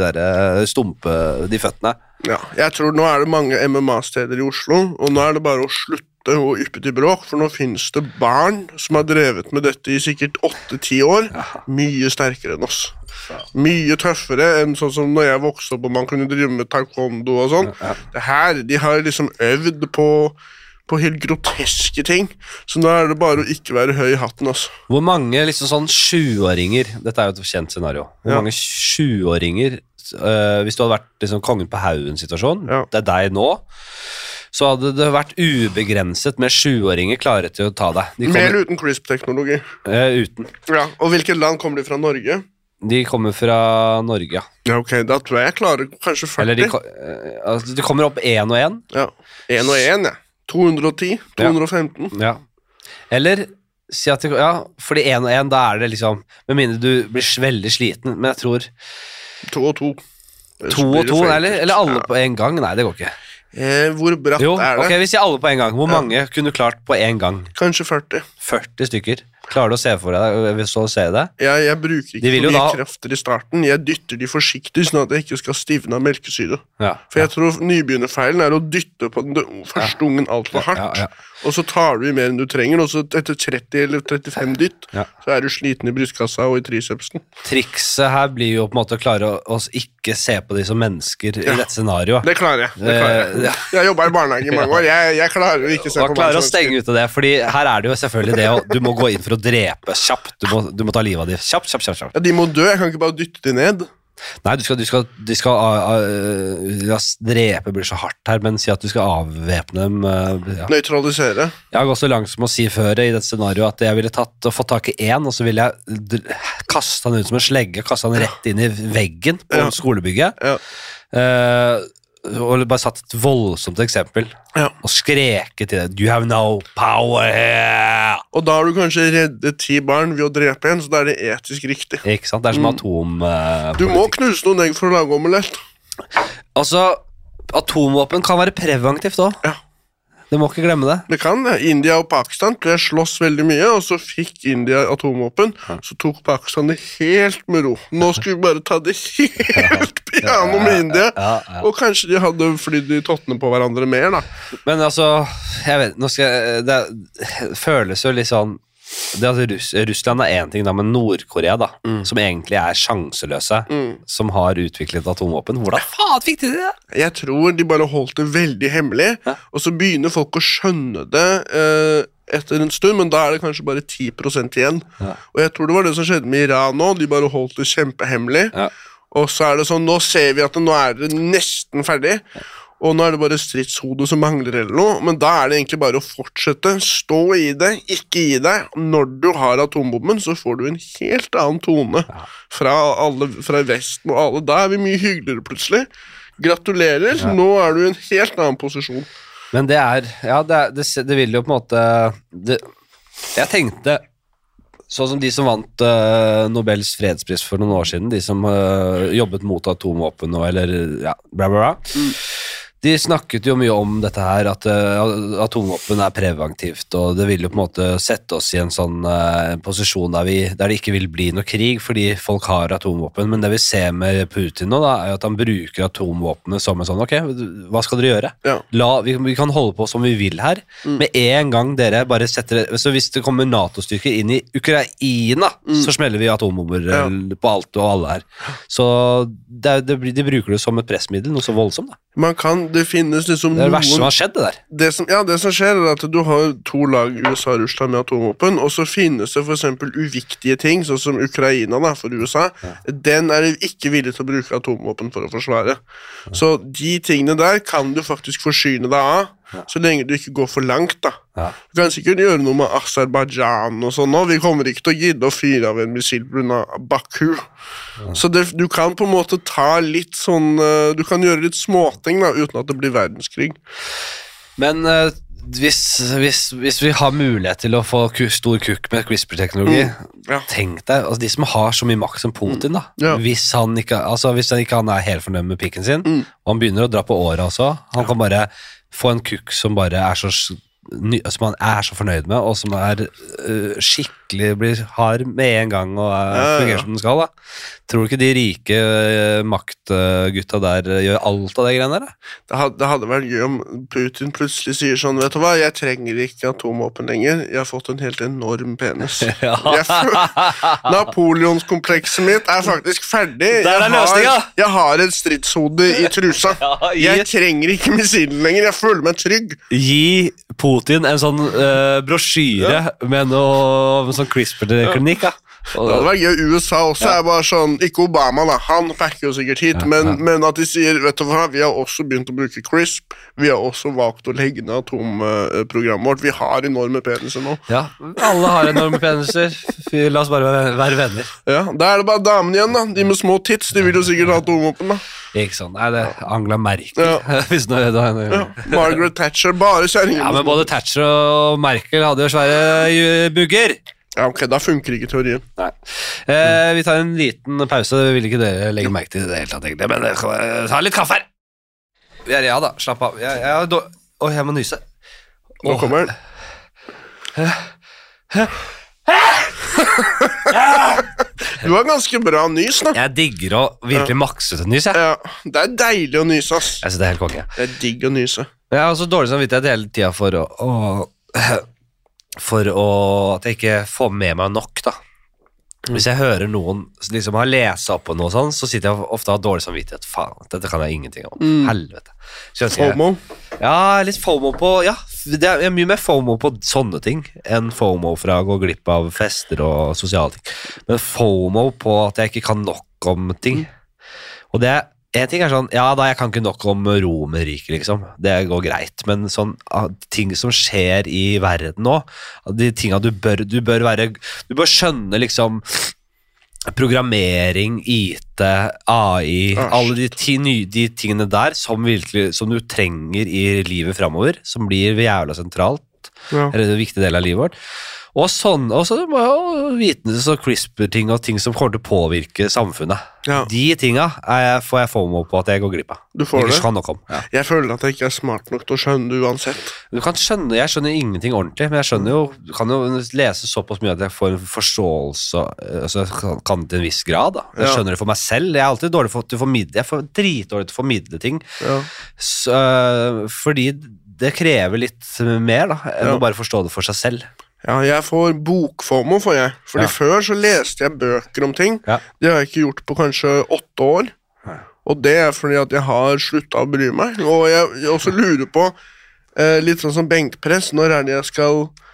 de føttene. Ja, jeg tror nå er det mange MMA-steder i Oslo, og nå er det bare å slutte og yppe til bråk, for nå finnes det barn som har drevet med dette i sikkert 8-10 år, mye sterkere enn oss. Mye tøffere enn sånn som når jeg vokste opp og man kunne drive med taekwondo og sånn. Det her, de har liksom øvd på helt groteske ting, så nå er det bare å ikke være høy i hatten, altså. Hvor mange liksom sånn 7-åringer, dette er jo et kjent scenario, hvor mange 7-åringer, hvis du hadde vært liksom kongen på haugen-situasjon, det er deg nå, så hadde det vært ubegrenset med 7-åringer klare til å ta deg. Med eller uten CRISP-teknologi? Uten. Ja, og hvilket land kommer de fra? Norge? De kommer fra Norge, ja. Ja, ok, da tror jeg klarer kanskje 40. Eller de kommer opp 1 og 1. Ja, 1 og 1, ja. 210, 215. Ja. Eller, si at fordi 1 og 1, da er det liksom, med mindre du blir veldig sliten, men jeg tror 2 og 2. 2 og 2, eller alle på en gang? Nei, det går ikke. Hvor bratt er det? Ok, hvis jeg alle på en gang, hvor mange kunne du klart på en gang? Kanskje 40. 40 stykker. Klarer du å se for deg hvis du ser det? Ja, jeg bruker ikke for mye krefter i starten. Jeg dytter de forsiktig, sånn at jeg ikke skal stivne av melkesyre. For jeg tror nybegynnerfeilen er å dytte på den første ungen alt for hardt, og så tar du i mer enn du trenger, og så etter 30 eller 35 dytt, så er du sliten i brystkassa og i tricepsen. Trikset her blir jo på en måte å klare å ikke se på de som mennesker i dette scenarioet. Det klarer jeg. Jeg jobbet i barnehage i mange år. Jeg klarer å ikke se på meg som klarer å stenge ut av det, fordi her er det jo selvfølgelig det, du må gå inn for å drepe kjapt, du må ta livet av de kjapt. Ja, de må dø, jeg kan ikke bare dytte de ned. Nei, de skal drepe blir så hardt her, men si at du skal avvæpne dem. Nøytralisere. Jeg har gått så langt som å si før i dette scenarioet at jeg ville fått tak i en, og så ville jeg kaste han ut som en slegge, kaste han rett inn i veggen på skolebygget. Og bare satt et voldsomt eksempel og skreket til det, you have no power here. Og da har du kanskje reddet 10 barn ved å drepe en, så da er det etisk riktig. Ikke sant, det er som atom... Du må knuse noen egg for å lage omelett. Altså, atomvåpen kan være preventivt også. Ja. Du må ikke glemme det. Det kan det. India og Pakistan slåss veldig mye, og så fikk India atomvåpen, så tok Pakistan det helt med ro. Nå skulle vi bare ta det helt piano med India, og kanskje de hadde flydd i tottene på hverandre mer, da. Men altså, jeg vet, det føles jo litt sånn, det Russland er en ting da, men Nord-Korea da, som egentlig er sjanseløse, som har utviklet atomvåpen. Hvordan faen fikk de det? Jeg tror de bare holdt det veldig hemmelig, og så begynner folk å skjønne det etter en stund, men da er det kanskje bare 10% igjen. Og jeg tror det var det som skjedde med Iran nå, de bare holdt det kjempehemmelig, og så er det sånn, nå ser vi at nå er det nesten ferdig, og nå det bare stridshode som mangler eller noe, men da det egentlig bare å fortsette, stå i det, ikke gi deg. Når du har atombomben, så får du en helt annen tone fra Vesten og alle. Da vi mye hyggeligere plutselig. Gratulerer, nå du i en helt annen posisjon. Men det det vil jo på en måte jeg tenkte sånn som de som vant Nobels fredspris for noen år siden, de som jobbet mot atomvåpen eller bla bla bla. De snakket jo mye om dette her, at atomvåpen preventivt, og det vil jo på en måte sette oss i en sånn posisjon der det ikke vil bli noe krig, fordi folk har atomvåpen, men det vi ser med Putin nå da, jo at han bruker atomvåpene som en sånn, ok, hva skal dere gjøre? Ja. Vi kan holde på som vi vil her, med en gang dere bare setter, så hvis det kommer NATO-styrker inn i Ukraina, så smeller vi atombomber på alt og alle her. Så de bruker det som et pressmiddel, noe så voldsomt da. Det finnes liksom det verste som har skjedd det der. Det som skjer at du har to lag, USA og Russland med atomvåpen, og så finnes det for eksempel uviktige ting, sånn som Ukraina da, for USA. Den det ikke villig til å bruke atomvåpen for å forsvare. Så de tingene der kan du faktisk forsyne deg av, så lenge du ikke går for langt da. Du kan sikkert gjøre noe med Azerbaijan og sånn nå. Vi kommer ikke til å gidde å fyre av en missil på grunn av Baku. Så du kan på en måte ta litt sånn, du kan gjøre litt småting da, uten at det blir verdenskrig. Men hvis vi har mulighet til å få stor kukk med CRISPR-teknologi, tenk deg, altså de som har så mye makt som Putin da, hvis han ikke helt fornøyd med pikken sin, og han begynner å dra på året også, han kan bare få en kukk som bare som han så fornøyd med, og som skikkelig har med en gang og fungerer som den skal da. Tror du ikke de rike maktgutta der gjør alt av det greiene der? Det hadde vært gøy om Putin plutselig sier sånn, vet du hva, jeg trenger ikke atomvåpen lenger, jeg har fått en helt enorm penis. Napoleonskomplekset mitt faktisk ferdig. Jeg har et stridshode i trusa. Jeg trenger ikke missilen lenger, jeg føler meg trygg. Gi Putin en sånn brosjyre med noe sånn CRISPR-klinikk da. Det hadde vært gøy. USA også bare sånn, ikke Obama da, han pakker jo sikkert hit, men at de sier, vet du hva, vi har også begynt å bruke CRISP, vi har også valgt å legge ned atomprogrammet vårt, vi har enorme peniser nå. Ja, alle har enorme peniser, la oss bare være venner. Ja, da det bare damene igjen da, de med små tits, de vil jo sikkert ha atomvåpen da. Ikke sånn, det Angela Merkel. Margaret Thatcher, bare kjæringen. Ja, men både Thatcher og Merkel hadde jo svære bugger. Ja, ok, da funker ikke teorien. Nei. Vi tar en liten pause, det vil ikke dere legge merke til det hele tatt egentlig, men ta litt kaffe her. Vi ja da, slapp av. Jeg må nyse. Nå kommer den. Du har ganske bra nys da. Jeg digger å virkelig makse til nys, Ja, det deilig å nyse, ass. Jeg synes det helt konge. Det digg å nyse. Jeg har også dårlig samvittighet hele tiden for at jeg ikke får med meg nok da. Hvis jeg hører noen liksom har lest opp på noe sånn, så sitter jeg ofte og har dårlig samvittighet. Faen, dette kan jeg ingenting om. Helvete. FOMO? Ja, litt FOMO på, det mye mer FOMO på sånne ting enn FOMO fra å gå glipp av fester og sosiale ting. Men FOMO på at jeg ikke kan nok om ting. Og en ting sånn, da jeg kan ikke nok om Romerriket liksom, det går greit, men sånn ting som skjer i verden nå, de tingene du bør skjønne liksom programmering, IT, AI, alle de tingene der som du trenger i livet fremover, som blir jævla sentralt, eller en viktig del av livet vårt. Og så må jeg vite så CRISPR-ting og ting som kommer til å påvirke samfunnet. De tingene får jeg FOMO på at jeg går glipp av. Du får det? Jeg føler at jeg ikke smart nok til å skjønne det uansett. Jeg skjønner ingenting ordentlig, men jeg kan jo lese såpass mye at jeg får en forståelse, altså jeg kan til en viss grad da. Jeg skjønner det for meg selv. Jeg er alltid dårlig til å formidle, jeg får dritdårlig til å formidle ting. Fordi det krever litt mer da, enn å bare forstå det for seg selv. Ja, jeg får bokformer for jeg. Fordi før så leste jeg bøker om ting. Det har jeg ikke gjort på kanskje 8 år. Og det fordi at jeg har sluttet å bry meg. Og jeg også lurer på, litt sånn som benkpress, når det jeg skal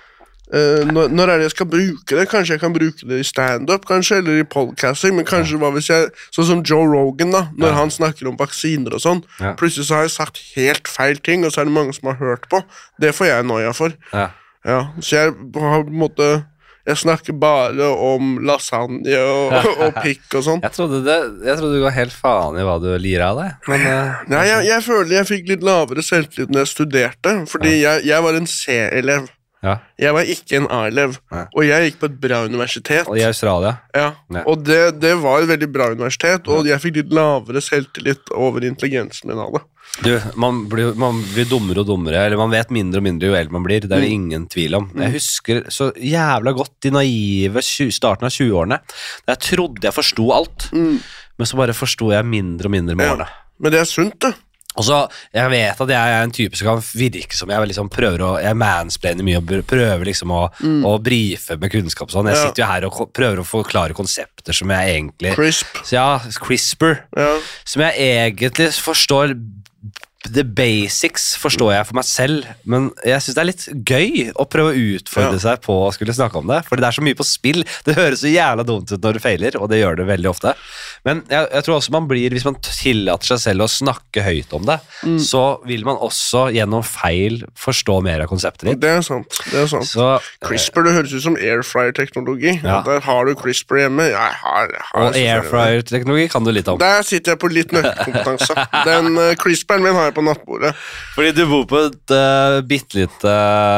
Når det jeg skal bruke det? Kanskje jeg kan bruke det i stand-up, kanskje, eller i podcasting, men kanskje hva hvis jeg, sånn som Joe Rogan da, når han snakker om vaksiner og sånn, plutselig så har jeg sagt helt feil ting, og så er det mange som har hørt på. Det får jeg noia for. Ja, så jeg har på en måte... Jeg snakker bare om lasagne og pikk og sånn. Jeg trodde du ga helt faen i hva du lir av deg. Men, nei, jeg føler jeg fikk litt lavere selvtillit når jeg studerte, fordi jeg var en C-elev. Jeg var ikke en A-elev, og jeg gikk på et bra universitet. Og i Australia. Ja, og det var et veldig bra universitet, og jeg fikk litt lavere selvtillit over intelligensen min av det. Du, man blir dummere og dummere, eller man vet mindre og mindre jo eldre man blir, det er jo ingen tvil om. Jeg husker så jævla godt de naive starten av 20-årene, da jeg trodde jeg forstod alt, men så bare forstod jeg mindre og mindre med årene. Men det er sunt det. Og så, jeg vet at jeg er en type som kan virke som jeg liksom prøver jeg mansplainer mye og prøver liksom å briefe med kunnskap og sånn. Jeg sitter jo her og prøver å forklare konsepter som jeg egentlig... CRISPR. Som jeg egentlig forstår... The basics forstår jeg for meg selv, men jeg synes det er litt gøy å prøve å utfordre seg på å skulle snakke om det, for det er så mye på spill. Det høres så jævla dumt ut når du feiler, og det gjør det veldig ofte. Men jeg tror også man blir, hvis man tillater seg selv å snakke høyt om det, så vil man også gjennom feil forstå mer av konseptet ditt. Det er sant, det er sant. Så, CRISPR, det høres ut som airfryer-teknologi. Der har du CRISPR hjemme. Og airfryer-teknologi kan du litt om. Der sitter jeg på litt nøkkelkompetanse. Den CRISPR-en min har jeg på nattbordet. Fordi du bor på et bittelite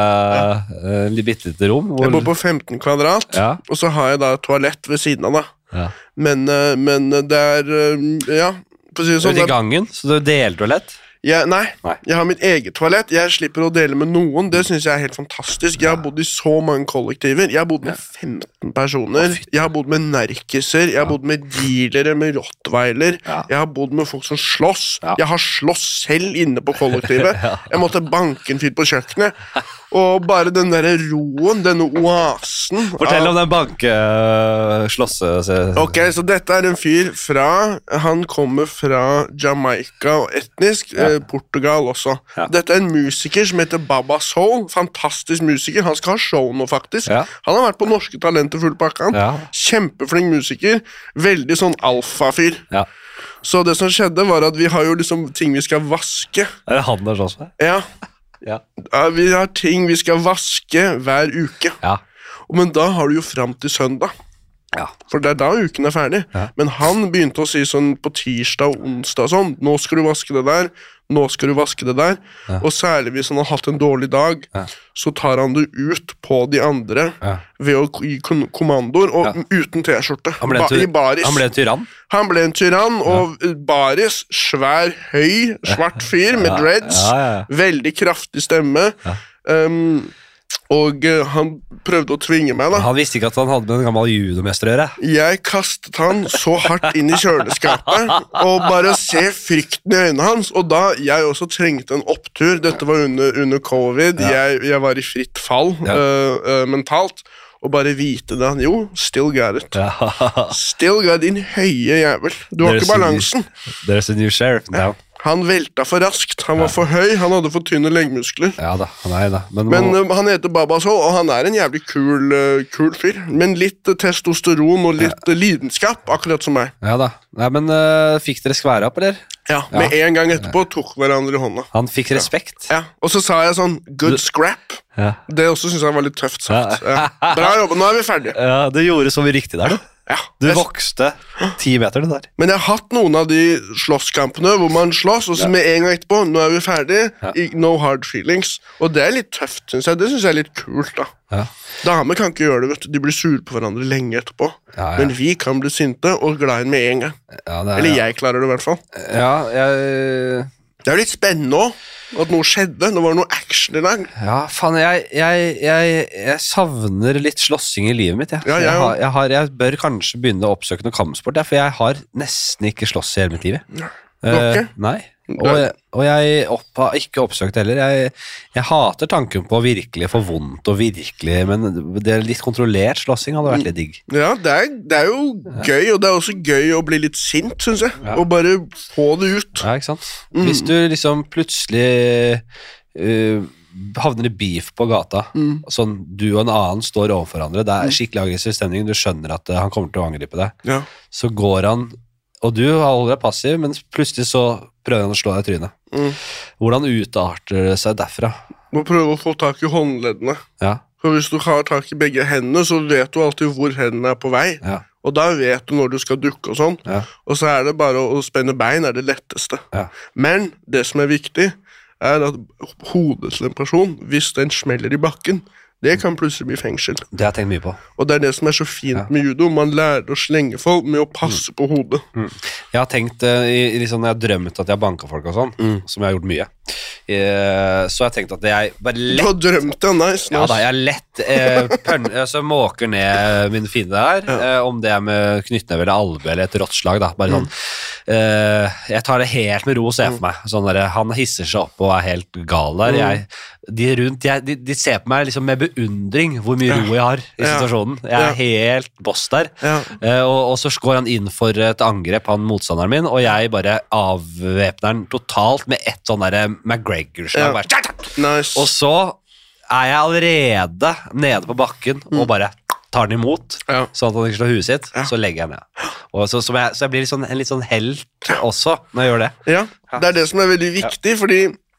rom. Jeg bor på 15 kvadrat, og så har jeg da et toalett ved siden av da. Men det er, for å si det sånn. Du er i gangen, så du deler toalett? Nei, jeg har mitt eget toalett. Jeg slipper å dele med noen. Det synes jeg er helt fantastisk. Jeg har bodd i så mange kollektiver. Jeg har bodd med 15 personer. Jeg har bodd med narkiser. Jeg har bodd med dealere med rottweiler. Jeg har bodd med folk som slåss. Jeg har slåss selv inne på kollektivet. Jeg måtte banke en fyr på kjøkkenet. Og bare den der roen, denne oasen. Fortell om den banke-slåsse. Ok, så dette er en fyr han kommer fra Jamaica og etnisk, Portugal også. Dette er en musiker som heter Baba Soul, fantastisk musiker. Han skal ha show nå faktisk. Han har vært på Norske Talenter full pakka. Kjempeflink musiker, veldig sånn alfafyr. Så det som skjedde var at vi har jo liksom ting vi skal vaske. Er det han der slåss med? Vi har ting vi skal vaske hver uke. Men da har du jo frem til søndag. For det er da uken er ferdig. Men han begynte å si sånn på tirsdag og onsdag sånn, nå skal du vaske det der, nå skal du vaske det der. Og særlig hvis han har hatt en dårlig dag, så tar han det ut på de andre ved å gi kommandoer, og uten t-skjorte. Han ble en tyrann? Han ble en tyrann, og baris, svær, høy, svart fyr med dreads, veldig kraftig stemme, og han prøvde å tvinge meg da. Han visste ikke at han hadde med en gammel judomester å gjøre. Jeg kastet han så hardt inn i kjøleskapet, og bare se frykten i øynene hans, og da jeg også trengte en opptur. Dette var under covid, jeg var i fritt fall mentalt, og bare vite det. Jo, still got it. Still got din høye jævel. Du har ikke balansen. There's a new sheriff now. Han velta for raskt, han var for høy, han hadde for tynne leggmuskler. Ja da, nei da. Men han heter Baba Soul, og han er en jævlig kul fyr. Men litt testosteron og litt lidenskap, akkurat som meg. Ja da, nei, men fikk dere skvære opp, eller? Ja, med en gang etterpå tok hverandre i hånda. Han fikk respekt. Ja, og så sa jeg sånn, good scrap. Det også synes jeg var litt tøft sagt. Bra jobb, nå er vi ferdige. Ja, du gjorde så mye riktig der, du. Du vokste 10 meter det der. Men jeg har hatt noen av de slåsskampene hvor man slåss, og så med en gang etterpå, nå er vi ferdige, no hard feelings. Og det er litt tøft, synes jeg. Det synes jeg er litt kult da. Damer kan ikke gjøre det, vet du. De blir sur på hverandre lenge etterpå. Men vi kan bli sinte og glad inn med en gang. Eller jeg klarer det i hvert fall. Det er jo litt spennende også, at noe skjedde. Det var noe action i dag. Ja, faen, jeg savner litt slåssing i livet mitt. Jeg bør kanskje begynne å oppsøke noe kampsport, for jeg har nesten ikke slåss i hele mitt liv. Nei, og jeg har ikke oppsøkt heller. Jeg hater tanken på å virkelig få vondt og virkelig, men det er litt kontrollert slåssing hadde vært litt digg. Ja, det er jo gøy, og det er også gøy å bli litt sint, synes jeg. Og bare få det ut. Ja, ikke sant? Hvis du liksom plutselig havner i beef på gata, sånn du og en annen står overfor hverandre, det skikkelig aggressiv stemning, du skjønner at han kommer til å angripe deg, så går han, og du holder deg passiv, men plutselig så prøver han å slå deg i trynet. Hvordan utarter det seg derfra? Må prøve å få tak i håndleddene. For hvis du har tak i begge hendene, så vet du alltid hvor hendene på vei. Og da vet du når du skal dukke og sånn. Og så det bare å spenne bein det letteste. Men det som viktig, at hodet til en person, hvis den smeller i bakken, det kan plutselig bli fengsel. Det har jeg tenkt mye på. Og det det som så fint med judo, man lærer å slenge folk med å passe på hodet. Jeg har tenkt, liksom, når jeg har drømt at jeg har banket folk og sånn, som jeg har gjort mye, så har jeg tenkt at jeg bare lett... Du har drømt det, nice. Ja da, jeg lett så måker ned min fiende der, om det med knyttneve eller albe eller et råttslag da, bare sånn, jeg tar det helt med ro og ser for meg, sånn der, han hisser seg opp og helt gal der, de ser på meg liksom med beundring hvor mye ro jeg har i situasjonen, jeg helt boss der, og så går han inn for et angrep, han motstanderen min, og jeg bare avvæpner den totalt med et sånn der McGregor-slag, nice. Og så jeg allerede nede på bakken og bare tar den imot, sånn at han ikke slår huet sitt, så legger jeg ned. Og så jeg blir en litt sånn helt også når jeg gjør det. Ja, det det som veldig viktig, fordi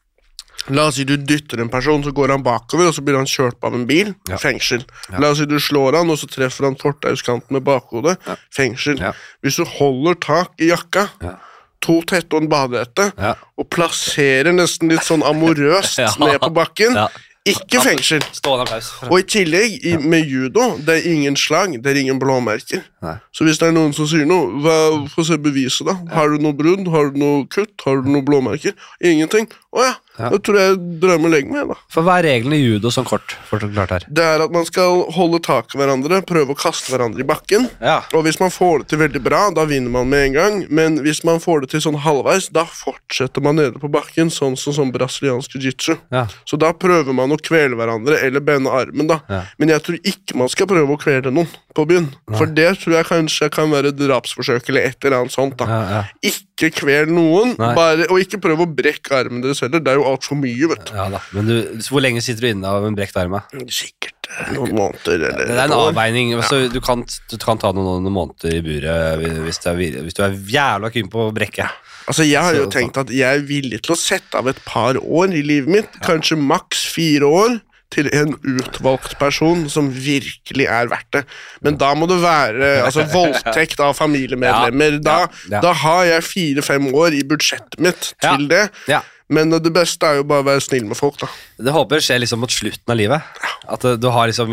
la oss si du dytter en person, så går han bakover, og så blir han kjørt på av en bil, fengsel. La oss si du slår han, og så treffer han fortauskanten med bakhodet, fengsel. Hvis du holder tak i jakka, to tette og en badehette, og plasserer nesten litt sånn amorøst ned på bakken, ikke fengsel. Og i tillegg, med judo, det ingen slag, det ingen blåmerker. Så hvis det noen som sier noe, få se beviset da. Har du noe brudd? Har du noe kutt? Har du noe blåmerker? Ingenting. Åja, da tror jeg drømmer legger med da. For hva reglene i judo sånn kort? Klart her? Det at man skal holde tak i hverandre, prøve å kaste hverandre i bakken. Og hvis man får det til veldig bra, da vinner man med en gang. Men hvis man får det til sånn halvveis, da fortsetter man nede på bakken, sånn som brasiliansk jiu-jitsu. Så da prøver man å kvele hverandre, eller bende armen da. Men jeg tror ikke man skal prøve å kvele noen på byen. For det tror jeg kanskje kan være drapsforsøk, eller et eller annet sånt da. Ikke kvel noen, og ikke prøve å brekke armen deres heller. Det jo alt for mye, vet du. Ja da, men hvor lenge sitter du inne av en brekt arm? Sikkert noen måneder, eller... Det en avveining, så du kan ta noen måneder i buret hvis du jævla kyn på å brekke. Altså, jeg har jo tenkt at jeg er villig til å sette av et par år i livet mitt, kanskje maks 4 år, til en utvalgt person som virkelig verdt det. Men da må det være voldtekt av familiemedlemmer. Da har jeg 4-5 år i budsjettet mitt til det. Men det beste jo bare å være snill med folk da. Det håper jeg skjer liksom mot slutten av livet. At du har liksom,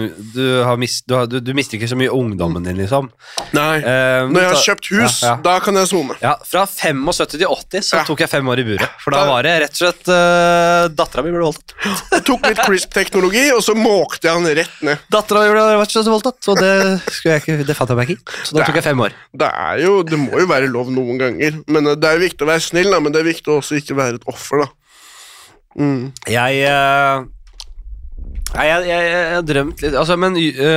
du mister ikke så mye ungdommen din liksom. Nei, når jeg har kjøpt hus, da kan jeg zoome. Ja, fra 75 til 80 så tok jeg 5 år i buret. For da var det rett og slett, datteren min ble voldtatt. Jeg tok litt CRISP-teknologi, og så måkte jeg han rett ned. Datteren min ble rett og slett voldtatt, så det fant jeg meg ikke. Så da tok jeg 5 år. Det må jo være lov noen ganger. Men det viktig å være snill da, men det viktig også ikke være et offer da. Jeg har drømt litt men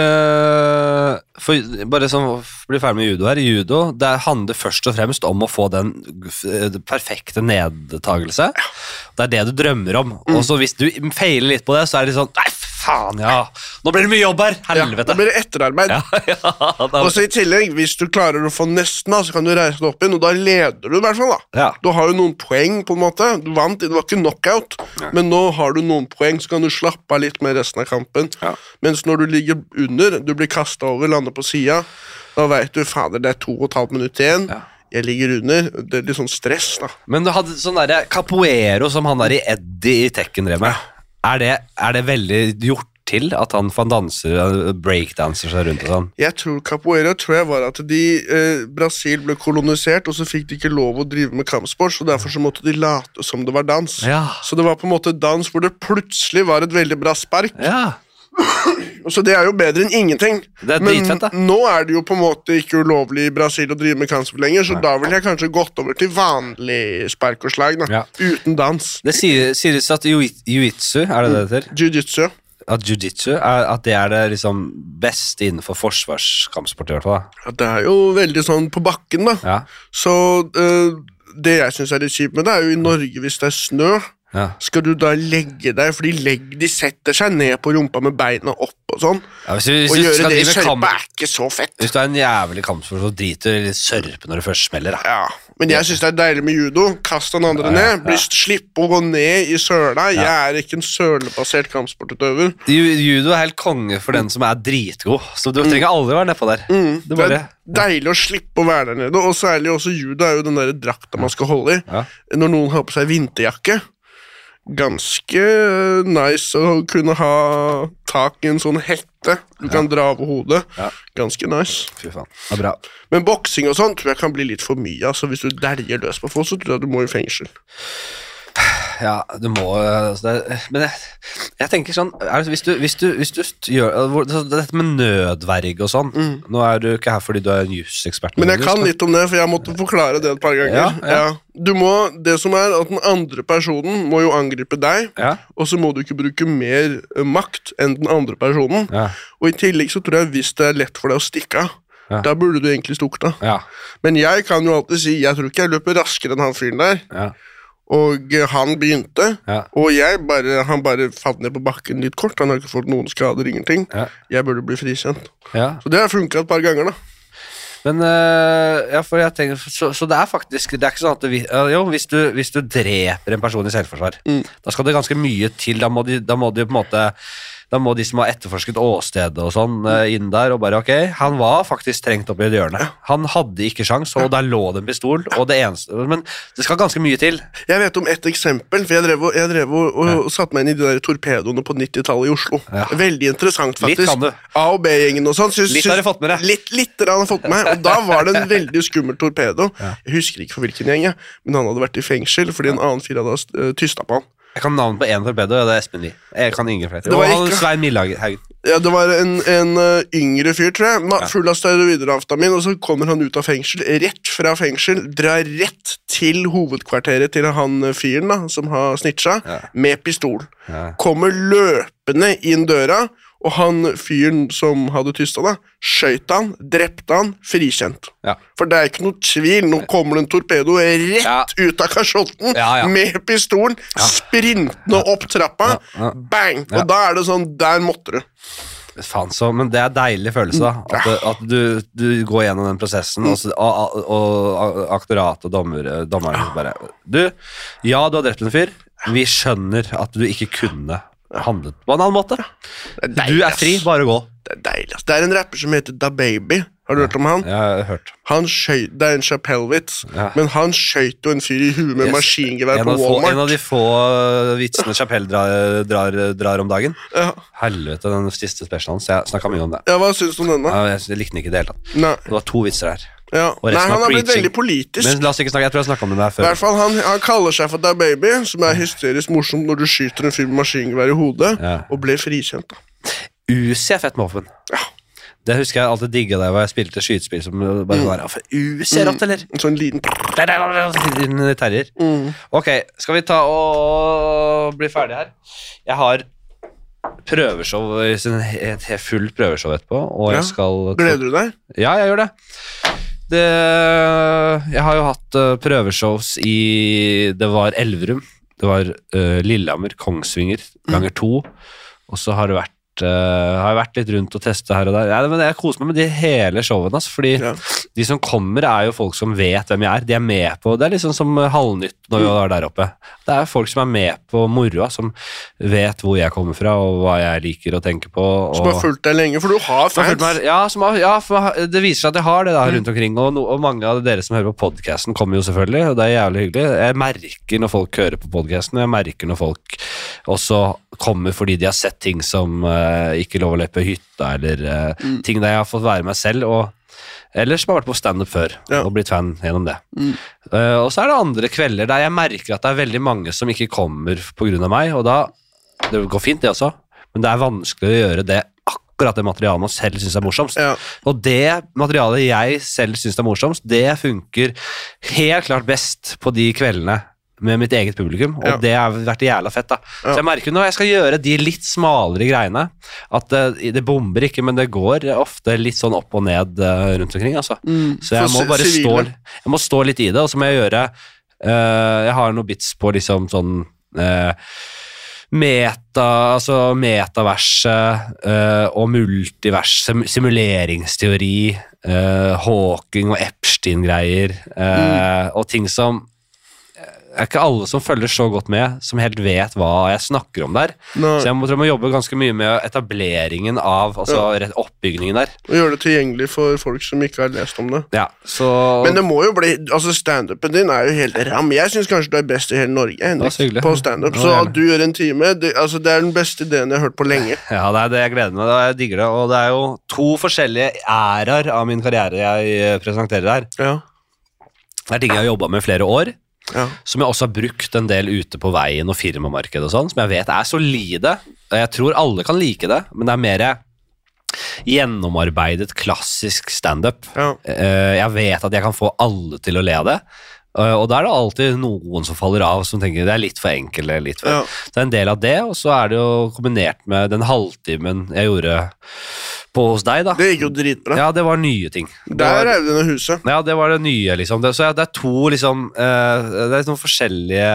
for bare sånn bli ferdig med judo her, judo det handler først og fremst om å få den perfekte nedtagelse, det det du drømmer om, og så hvis du feiler litt på det, så det sånn, nei faen nå blir det mye jobb her, helvete. Da blir det etterarbeid. Og så i tillegg, hvis du klarer å få nesten, så kan du reise deg opp inn, og da leder du i hvert fall da. Du har jo noen poeng på en måte, du vant, det var ikke knockout, men nå har du noen poeng, så kan du slappe av litt med resten av kampen. Mens når du ligger under, du blir kastet over, lander på siden, da vet du, fader, det 2,5 minutter igjen, jeg ligger under, det litt sånn stress da. Men du hadde sånn der capoeiro som han der i Eddie i Tekken drev med. Det veldig gjort til at han breakdanser seg rundt og sånn? Jeg tror capoeira var at Brasil ble kolonisert, og så fikk de ikke lov å drive med kampsport, så derfor så måtte de late som det var dans. Så det var på en måte dans hvor det plutselig var et veldig bra spark. Så det jo bedre enn ingenting. Men nå det jo på en måte ikke ulovlig i Brasil å drive med kampsport lenger, så da vil jeg kanskje gått over til vanlig spark og slag da, uten dans. Det sies at jiu-jitsu, det heter? Jiu-jitsu. At jiu-jitsu, at det det liksom beste innenfor forsvarskampsport i hvert fall? Ja, det jo veldig sånn på bakken da. Så det jeg synes litt kjipt med det jo i Norge hvis det snø, skal du da legge deg, fordi de setter seg ned på rumpa med beina opp og sånn, hvis og gjøre det i sørpe ikke så fett. Hvis du en jævlig kampsport, så driter du litt sørpe når du først smeller. Da. Ja, men jeg synes det deilig med judo. Kast den andre ned, slippe å gå ned i søla. Jeg ikke en sølebasert kampsportutøver. Judo helt konge for den som dritgod, så du trenger aldri være nedpå der. Det deilig å slippe å være der nede, og særlig også judo jo den der drakta man skal holde i. Når noen har på seg vinterjakke, ganske nice å kunne ha tak i en sånn hette du kan dra over hodet. Ganske nice. Fy faen, det bra. Men boksing og sånt tror jeg kan bli litt for mye, altså hvis du derjer løs på folk, så tror jeg du må i fengsel. Ja, du må men jeg tenker sånn hvis du gjør dette med nødverg og sånn nå du ikke her fordi du en jusekspert men jeg kan litt om det, for jeg måtte forklare det et par ganger du må, det som at den andre personen må jo angripe deg og så må du ikke bruke mer makt enn den andre personen og i tillegg så tror jeg hvis det lett for deg å stikke av da burde du egentlig stukket men jeg kan jo alltid si, jeg tror ikke jeg løper raskere enn han fyren der og han begynte og han bare falt ned på bakken litt kort, han har ikke fått noen skader, ingenting jeg burde bli frikjent så det har funket et par ganger da men for jeg tenker så det faktisk, det ikke sånn at hvis du dreper en person i selvforsvar da skal det ganske mye til da må de på en måte da må de som har etterforsket åstedet og sånn inn der, og bare, ok, han var faktisk trengt opp i et hjørne. Han hadde ikke sjans, og der lå det en pistol, og det eneste, men det skal ganske mye til. Jeg vet om et eksempel, for jeg drev og satt meg inn i de der torpedoene på 90-tallet i Oslo. Veldig interessant, faktisk. Litt kan du. A- og B-gjengen og sånn. Litt har du fått med deg. Litt har han fått med meg, og da var det en veldig skummel torpedo. Jeg husker ikke for hvilken gjeng, men han hadde vært i fengsel, fordi en annen fyr hadde tystet på han. Jeg kan navnet på en torpedo, og det Espen Lie. Jeg kan ingen flere. Og han Svein Millhaugen. Ja, det var en yngre fyr, tror jeg, full av steroider-amfetamin, og så kommer han ut av fengsel, rett fra fengsel, drar rett til hovedkvarteret til han fyren da, som har snitcha, med pistol. Kommer løpende inn døra, og han fyren som hadde tystet da, skjøt han, drepte han, frikjent. For det ikke noe tvil, nå kommer det en torpedo rett ut av kasjotten, med pistolen, sprintende opp trappa, bang, og da det sånn, der måtte du. Faen så, men det deilig følelse da, at du går gjennom den prosessen, og aktorat og dommeren bare, du har drept en fyr, vi skjønner at du ikke kunne handlet på en annen måte. Du fri, bare gå. Det deilig. Det en rapper som heter Da Baby. Har du hørt om han? Ja, jeg har hørt. Han skjøt, det en Chappelle-vits, men han skjøt jo en fyr i huet med maskingevær på Walmart. En av de få vitsene Chappelle drar om dagen. Helvete, den siste specialen, så jeg snakket mye om det. Ja, hva synes du om den da? Jeg likte den ikke i det hele tatt. Nei. Det var 2 vitser her. Nei, han har blitt veldig politisk. Men la oss ikke snakke, jeg tror jeg snakket om det der før. I hvert fall, han kaller seg for Da Baby, som hysterisk morsomt når du skyter en fyr med maskingevær i hodet, og ble frikjent da. Uzi fett med åpen. Det husker jeg alltid digget da jeg spilte skytespill som bare var Uzi rått, eller? En sånn liten terrier. Ok, skal vi ta og bli ferdig her? Jeg har prøveshow, et fullt prøveshow etterpå, og jeg skal... Gleder du deg? Ja, jeg gjør det. Jeg har jo hatt prøveshows det var Elverum, det var Lillehammer, Kongsvinger, ganger 2, og så har det vært har jeg vært litt rundt og testet her og der. Men jeg koser meg med de hele showene, fordi de som kommer jo folk som vet hvem jeg de med på, det liksom som halvnytt når vi var der oppe. Det folk som med på moroa, som vet hvor jeg kommer fra, og hva jeg liker å tenke på. Som har fulgt deg lenge, for du har fans. For det viser seg at jeg har det da rundt omkring, og mange av dere som hører på podcasten kommer jo selvfølgelig, og det jævlig hyggelig. Jeg merker når folk hører på podcasten, jeg merker når folk også kommer fordi de har sett ting som ikke lov å løpe hytta, eller ting der jeg har fått være meg selv, eller som har vært på stand-up før, og blitt fan gjennom det. Og så det andre kvelder der jeg merker at det veldig mange som ikke kommer på grunn av meg, og da, det går fint det også, men det vanskelig å gjøre det akkurat det materialet man selv synes morsomst. Og det materialet jeg selv synes morsomst, det funker helt klart best på de kveldene med mitt eget publikum, og det har vært jævla fett da. Så jeg merker når jeg skal gjøre de litt smalere greiene, at det bomber ikke, men det går ofte litt sånn opp og ned rundt omkring, altså. Så jeg må bare stå litt i det, og så må jeg gjøre, jeg har noen bits på liksom sånn metaverset og multivers, simuleringsteori, Hawking og Epstein-greier, og ting som ikke alle som følger så godt med, som helt vet hva jeg snakker om der. Nei. Så jeg tror jeg må jobbe ganske mye med etableringen av, oppbyggingen der. Og gjøre det tilgjengelig for folk som ikke har lest om det. Ja, så... Men det må jo bli, altså stand-upen din er jo helt ram. Jeg synes kanskje du er best i hele Norge, Henrik, på stand-up. Så at du gjør en time, det er den beste ideen jeg har hørt på lenge. Ja, det er det jeg gleder meg, jeg digger det, og det er jo 2 forskjellige ærer av min karriere jeg presenterer her. Ja. Det er ting jeg har jobbet med i flere år, Ja. som jeg også har brukt en del ute på veien og firmamarkedet og sånn, som jeg vet er solide. Jeg tror alle kan like det, men det er mer gjennomarbeidet klassisk stand-up. Ja. Jeg vet at jeg kan få alle til å le av det, og da er det alltid noen som faller av, som tenker det er litt for enkelt, eller litt for... Ja. Det er en del av det, og så er det jo kombinert med den halvtimen jeg gjorde på hos deg da. Det gikk jo dritbra. Ja, det var nye ting. Der er det huset. Ja, det var det nye, liksom. Så det er 2, liksom, det er noen forskjellige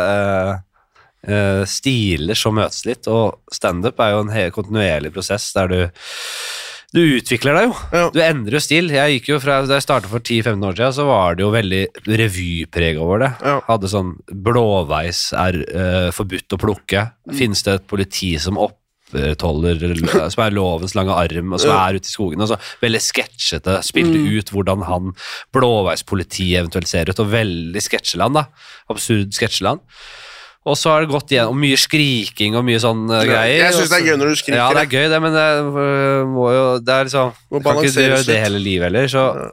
stiler som møtes litt, og stand-up er jo en helt kontinuerlig prosess der du utvikler deg jo. Ja. Du endrer jo stil. Jeg gikk jo fra, da jeg startet for 10-15 år siden, så var det jo veldig revypreg over det. Ja. Hadde sånn, blåveis forbudt å plukke. Finnes det et politi som som er lovens lange arm, og som er ute i skogen, og så veldig sketsjete, spilte ut hvordan han blåveispoliti eventuelt ser ut, og veldig sketsjeland da, absurd sketsjeland. Og så har det gått igjen, og mye skriking og mye sånn greier. Jeg synes det er gøy når du skriker. Ja, det er gøy det, men det er liksom, kan ikke du gjøre det hele livet heller,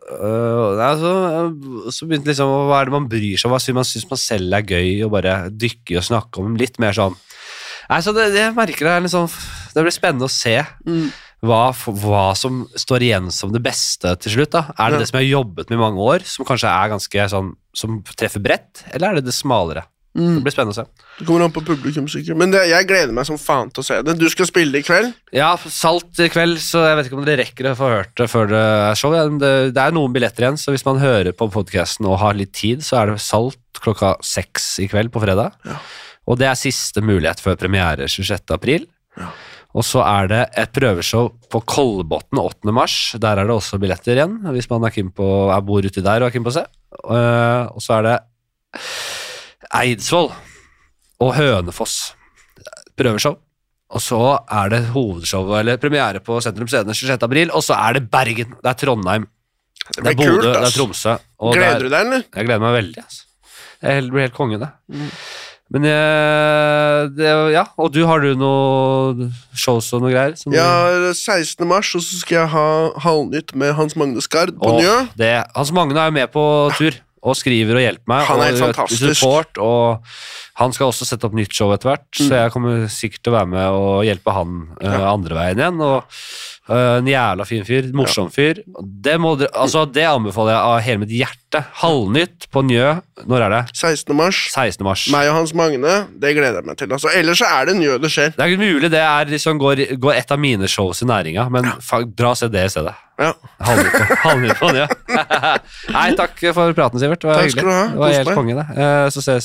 så begynte liksom, hva er det man bryr seg om, hva synes man selv er gøy, og bare dykke og snakke om litt mer sånn. Nei, så jeg merker det liksom, det blir spennende å se hva som står igjen som det beste til slutt da. Er det det som jeg har jobbet med i mange år, som kanskje er ganske sånn, som treffer bredt, eller er det smalere? Det blir spennende å se. Det kommer an på publikum sikkert, men jeg gleder meg som faen til å se det. Du skal spille det i kveld? Ja, Salt i kveld, så jeg vet ikke om dere rekker å få hørt det før det er show. Det er noen billetter igjen, så hvis man hører på podcasten og har litt tid, så er det Salt 6:00 i kveld på fredag. Ja. Og det er siste mulighet før premiere 26. april. Ja. Og så er det et prøveshow på Kolbotn 8. mars. Der er det også billetter igjen, hvis man er keen på, bor uti der og er keen på å se. Og så er det Eidsvoll og Hønefoss prøveshow. Og så er det hovedshow, eller premiere på Sentrum Scene 26. april, og så er det Bergen, det er Trondheim, det er Bodø, det er Tromsø. Gleder du deg, eller? Jeg gleder meg veldig, altså. Jeg blir helt konge det. Men ja, og har du noen shows og noe greier? Ja, 16. mars, og så skal jeg ha Halvnytt med Hans Magne Skard på Njø. Hans Magne er jo med på tur, og skriver og hjelper meg. Han er helt fantastisk. Support, og han skal også sette opp nytt show etter hvert, så jeg kommer sikkert til å være med og hjelpe han andre veien igjen, og en jævla fin fyr, morsom fyr. Det anbefaler jeg av hele mitt hjerte. Halvnytt på Njø, når er det? 16. mars. Meg og Hans Magne, det gleder jeg meg til. Altså, ellers så er det Njø det skjer. Det er ikke mulig, det er liksom går et av mine shows i næringa, men dra og se det i stedet. Ja. Halvnytt på Njø. Nei, takk for praten, Sivert. Det var hyggelig. Takk skal du ha. Det var helt konge, det. Så ses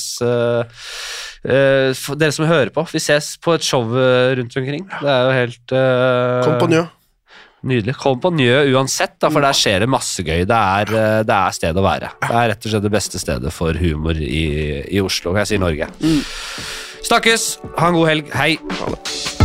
dere som hører på, vi ses på et show rundt omkring. Det er jo helt Kom på Njø. Nydelig. Kom på Njø uansett, da, for der skjer det masse gøy. Det er sted å være. Det er rett og slett det beste stedet for humor i Oslo. Jeg sier Norge. Snakkes! Ha en god helg. Hei! Ha det.